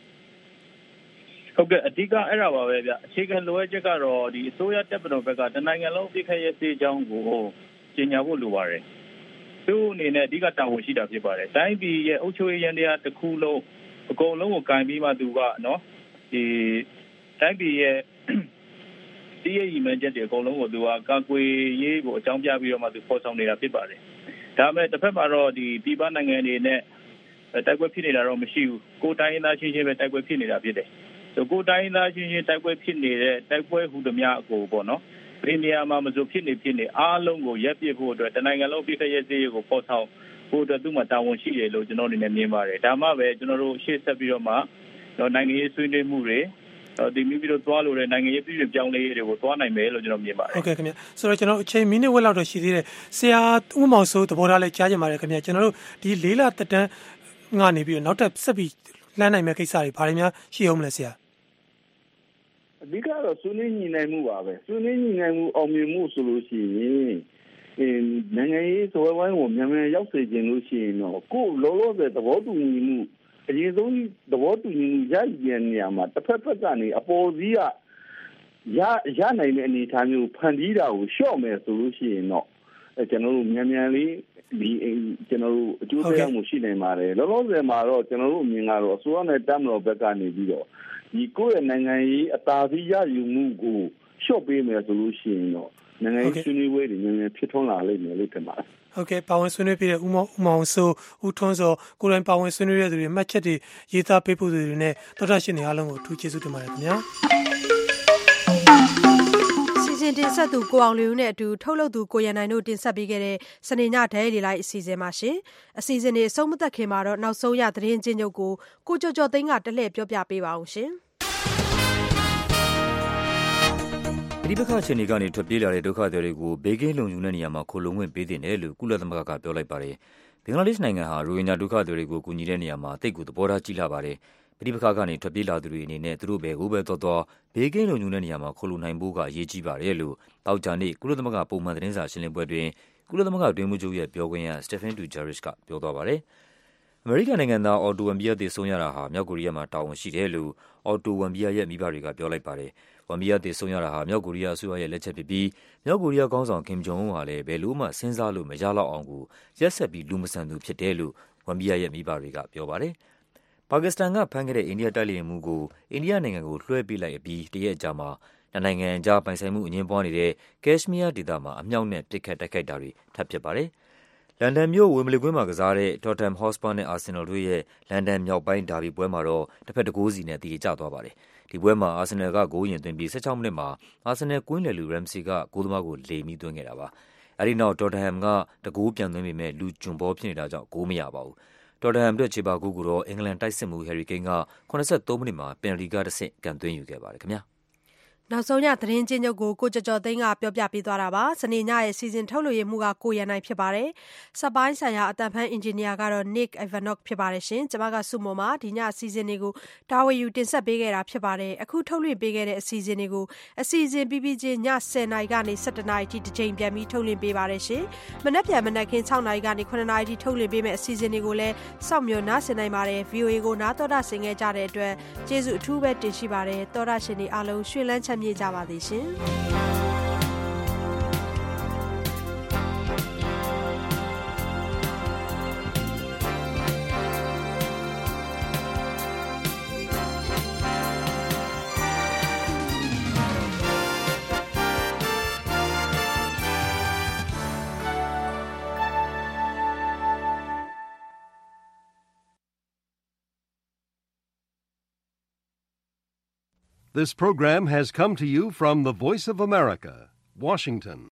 ဟုတ်ကဲ့အဓိကအဲ့ဒါပါပဲဗျအခြေခံလိုအပ်ချက်ကတော့ဒီအစိုးရတပ်မတော်ဘက်ကတနိုင်ငံလုံးအပြစ်ခတ်ရစရေးအကြောင်းကိုကြီးညာဖို့လိုပါတယ်သူ့အနေနဲ့အဓိကတာဝန်ရှိတာဖြစ်ပါတယ်တိုင်းပြည်ရဲ့အုပ်ချုပ်ရေးရန်တရားတစ်ခုလုံးအကုန်လုံးကိုကင်ပြီးမှသူကနော်ဒီတိုင်းပြည်ရဲ့ဒီရဲ့ရည်မှန်းချက်တွေအကုန်လုံးကိုသူကကာကွယ်ရေးကိုအကြောင်းပြပြီးတော့မှသူပေါ်ဆောင်နေတာဖြစ်ပါတယ်ဒါပေမဲ့တစ်ဖက်မှာတော့ဒီပြည်ပနိုင်ငံတွေနဲ့တိုက်ပွဲဖြစ်နေတာတော့မရှိဘူးကိုယ်တိုင်းသားချင်းချင်းပဲတိုက်ပွဲဖြစ်နေတာဖြစ်တယ်ဆိုကိုယ်တိုင်းသားချင်းချင်းတိုက်ပွဲဖြစ်နေတဲ့တိုက်ပွဲဟူသမျှအကိုပေါ့နော်ဒီနေရာမှာမစိုးဖြစ်နေဖြစ်နေအားလုံးကိုရက်ပြစ်ဖို့အတွက်တနိုင်ငံလုံးပြည်ခရဲစေးကိုပေါ်ဆောင်ဖို့အတွက်သူ့မှာတာဝန်ရှိတယ်လို့ကျွန်တော်အနေနဲ့မြင်ပါတယ်ဒါမှပဲကျွန်တော်တို့ရှေ့ဆက်ပြီးတော့မှတော့နိုင်ငံရေးဆွေးနွေးမှုတွေဒီမိပြီးတော့သွားလို့တဲ့နိုင်ငံရေးပြည်ပြင်ပြောင်းလဲရေးတွေကိုသွားနိုင်မယ်လို့ကျွန်တော်မြင်ပါတယ်ဟုတ်ကဲ့ခင်ဗျဆိုတော့ကျွန်တော်အချိန်မိနစ်ဝက်လောက်တော့ရှိသေးတယ်ဆရာဦးမောင်စိုးသဘောထားလဲကြားကြပါတယ်ခင်ဗျကျွန်တော်တို့ဒီလေးလတက်တန်းငါနေပြီးတော့နောက်ထပ်ဆက်ပြီးလှမ်းနိုင်မဲ့ကိစ္စတွေဘာတွေများရှိအောင်မလဲဆရာအဓိကတော့ဆွေးနွေးညီနိုင်မှုပါပဲဆွေးနွေးညီနိုင်မှုအောင်မြင်မှုဆိုလို့ရှိရင်အင်းနိုင်ငံရေးသဘောဝိုင်းကိုမြန်မြန်ရောက်စေခြင်းလို့ရှိရင်တော့ကိုယ်လောလောဆယ်သဘောတူညီမှုအရင်ဆုံးသဘောတူညီမှုရရတဲ့နေရာမှာတစ်ဖက်ဖက်ကနေအပေါ်စီးကရရနိုင်တဲ့အနေအထားမျိုးဖန်တီးတာကိုလျှော့မယ်ဆိုလို့ရှိရင်တော့အဲကျွန်တော်တို့မြန်မြန်လေးဒီကျွန်တော်တို့အကျိုးသက်ရောက်မှုရှိနိုင်ပါတယ်လောလောဆယ်မှာတော့ကျွန်တော်တို့အမြင်ကတော့အစိုးရနဲ့တပ်မတော်ဘက်ကနေပြီးတော့ဒီကိုယ့်ရဲ့နိုင်ငံရေးအသာစီးရယူမှုကိုလျှော့ပေးမယ်ဆိုလို့ရှိရင်တော့နိုင်ငံရေးဆွေးနွေးပွဲတွေနည်းနည်းဖြစ်ထွန်းလာလိမ့်မယ်လို့ထင်ပါတယ်ဟုတ်ကဲ့ပါဝင်ဆွေးနွေးပြတဲ့ဦးမောင်ဦးမောင်စိုးဦးထွန်းစောကိုယ်တိုင်ပါဝင်ဆွေးနွေးရတဲ့သူတွေမှတ်ချက်တွေရေးသားပေးဖို့သူတွေနဲ့တော်တော်ရှင်တွေအားလုံးကိုအထူးကျေးဇူးတင်ပါတယ်ခင်ဗျာစီစဉ်တင်ဆက်သူကိုအောင်လျူနဲ့အတူထုတ်လုပ်သူကိုရန်နိုင်တို့တင်ဆက်ပေးခဲ့တဲ့စနေညဒဲလီလိုက်အစီအစဉ်မှာရှင်အစီအစဉ်တွေအဆုံးမသက်ခင်မှာတော့နောက်ဆုံးရသတင်းချင်းချုပ်ကိုကိုကျော်ကျော်သိန်းကတလှည့်ပြောပြပေးပါအောင်ရှင်ပဋိပက္ခအခြေအနေကနေထွက်ပြေးလာတဲ့ဒုက္ခသည်တွေကိုဘေးကင်းလုံခြုံတဲ့နေရာမှာခိုလှုံခွင့်ပေးသင့်တယ်လို့ကုလသမဂ္ဂကပြောလိုက်ပါတယ်။ဘင်္ဂလားဒေ့ရှ်နိုင်ငံဟာရိုဟင်ဂျာဒုက္ခသည်တွေကိုကူညီတဲ့နေရာမှာတိတ်ကိုသဘောထားကြီးလာပါတယ်။ပဋိပက္ခကနေထွက်ပြေးလာသူတွေအနေနဲ့သူတို့ဘယ်ကိုပဲသွားသွားဘေးကင်းလုံခြုံတဲ့နေရာမှာခိုလှုံနိုင်ဖို့ကအရေးကြီးပါတယ်လို့တောက်ကြနေ့ကုလသမဂ္ဂပုံမှန်သတင်းစာရှင်းလင်းပွဲတွင်ကုလသမဂ္ဂအတွင်းမှုချုပ်ရဲ့ပြောခွင့်ရစတက်ဖန်ဒူဂျာရစ်ကပြောသွားပါတယ်။အမေရိကန်နိုင်ငံသားအော်တိုဝမ်ဘီယာသေဆုံးရတာဟာမြောက်ကိုရီးယားမှာတာဝန်ရှိတယ်လို့အော်တိုဝမ်ဘီယာရဲ့မိဘတွေကပြောလိုက်ပါတယ်။ဝမ်ဘီယာသေဆုံးရတာဟာမြောက်ကိုရီးယားအစိုးရရဲ့လက်ချက်ဖြစ်ပြီးမြောက်ကိုရီးယားခေါင်းဆောင်ကင်ဂျုံအွန်းဟာလည်းဘယ်လို့မှစဉ်းစားလို့မရတော့အောင်ကိုရက်ဆက်ပြီးလူမဆန်သူဖြစ်တယ်လို့ဝမ်ဘီယာရဲ့မိဘတွေကပြောပါတယ်။ပါကစ္စတန်ကဖမ်းခဲ့တဲ့အိန္ဒိယတိုက်လေယာဉ်မှူးကိုအိန္ဒိယနိုင်ငံကိုလွှဲပေးလိုက်အပြီးတရက်အကြာမှာနိုင်ငံအကြားပိုင်ဆိုင်မှုအငြင်းပွားနေတဲ့ကက်ရှ်မီးယားဒေသမှာအမြောက်နဲ့ပစ်ခတ်တိုက်ခိုက်တာတွေထပ်ဖြစ်ပါတယ်။လန်ဒန်မြို့ဝမ်ဘလီကွင်းမှာကစားတဲ့ Tottenham Hotspur နဲ့ Arsenal တို့ရဲ့လန်ဒန်မြောက်ပိုင်းဒါဘီပွဲမှာတော့တစ်ဖက်တကိုးစီနဲ့တည်ကျသွားပါတယ်။ဒီပွဲမှာ Arsenal ကဂိုးရင်သွင်းပြီးဆယ့်ခြောက်မိနစ်မှာ Arsenal ကွင်းလယ်လူ Ramsey ကဂိုးသမားကိုလေမိသွင်းခဲ့တာပါ။အဲဒီနောက် Tottenham ကတကိုးပြန်သွင်းပေမဲ့လူကျွံဘောဖြစ်နေတာကြောင့်ဂိုးမရပါဘူး။ Tottenham အတွက်ခြေပါဂိုးကိုတော့အင်္ဂလန်တိုက်စစ်မှူး Harry Kane ကခုနစ်ဆယ့်သုံးမိနစ်မှာပင်နတီကတစ်ဆင့်ကန်သွင်းယူခဲ့ပါတယ်ခင်ဗျာ။နောက်ဆုံးရသတင်းချင်းချုပ်ကိုကိုကျော်ကျော်သိန်းကပြောပြပေးသွားတာပါစနေညရဲ့စီစဉ်ထုတ်လွှင့်မှုကကိုရန်နိုင်ဖြစ်ပါတယ်စပိုင်းဆိုင်ရာအတန်ဖန်အင်ဂျင်နီယာကတော့ Nick Ivanov ဖြစ်ပါတယ်ရှင်ကျွန်မကစုမုံမှာဒီညအစီအစဉ်တွေကိုတာဝန်ယူတင်ဆက်ပေးခဲ့တာဖြစ်ပါတယ်အခုထုတ်လွှင့်ပေးခဲ့တဲ့အစီအစဉ်တွေကိုအစီအစဉ်ပြီးပြီးချင်းညဆယ်နာရီကနေဆယ့်တစ်နာရီထိတစ်ချိန်ပြန်ပြီးထုတ်လွှင့်ပေးပါတယ်ရှင်မနက်ဖြန်မနက်ခင်းခြောက်နာရီကနေခုနှစ်နာရီထိထုတ်လွှင့်ပေးမယ့်အစီအစဉ်တွေကိုလည်းစောင့်မျှော်နားဆင်နိုင်ပါတယ် ဗီအိုအေ ကိုနားတော်တာဆင်ခဲ့ကြတဲ့အတွက်ကျေးဇူးအထူးပဲတင်ရှိပါတယ်တော်တာရှင်တွေအားလုံးရွှင်လန်းချမ်းမြေ့ကြပါသည်ရှင် This program has come to you from the Voice of America, Washington.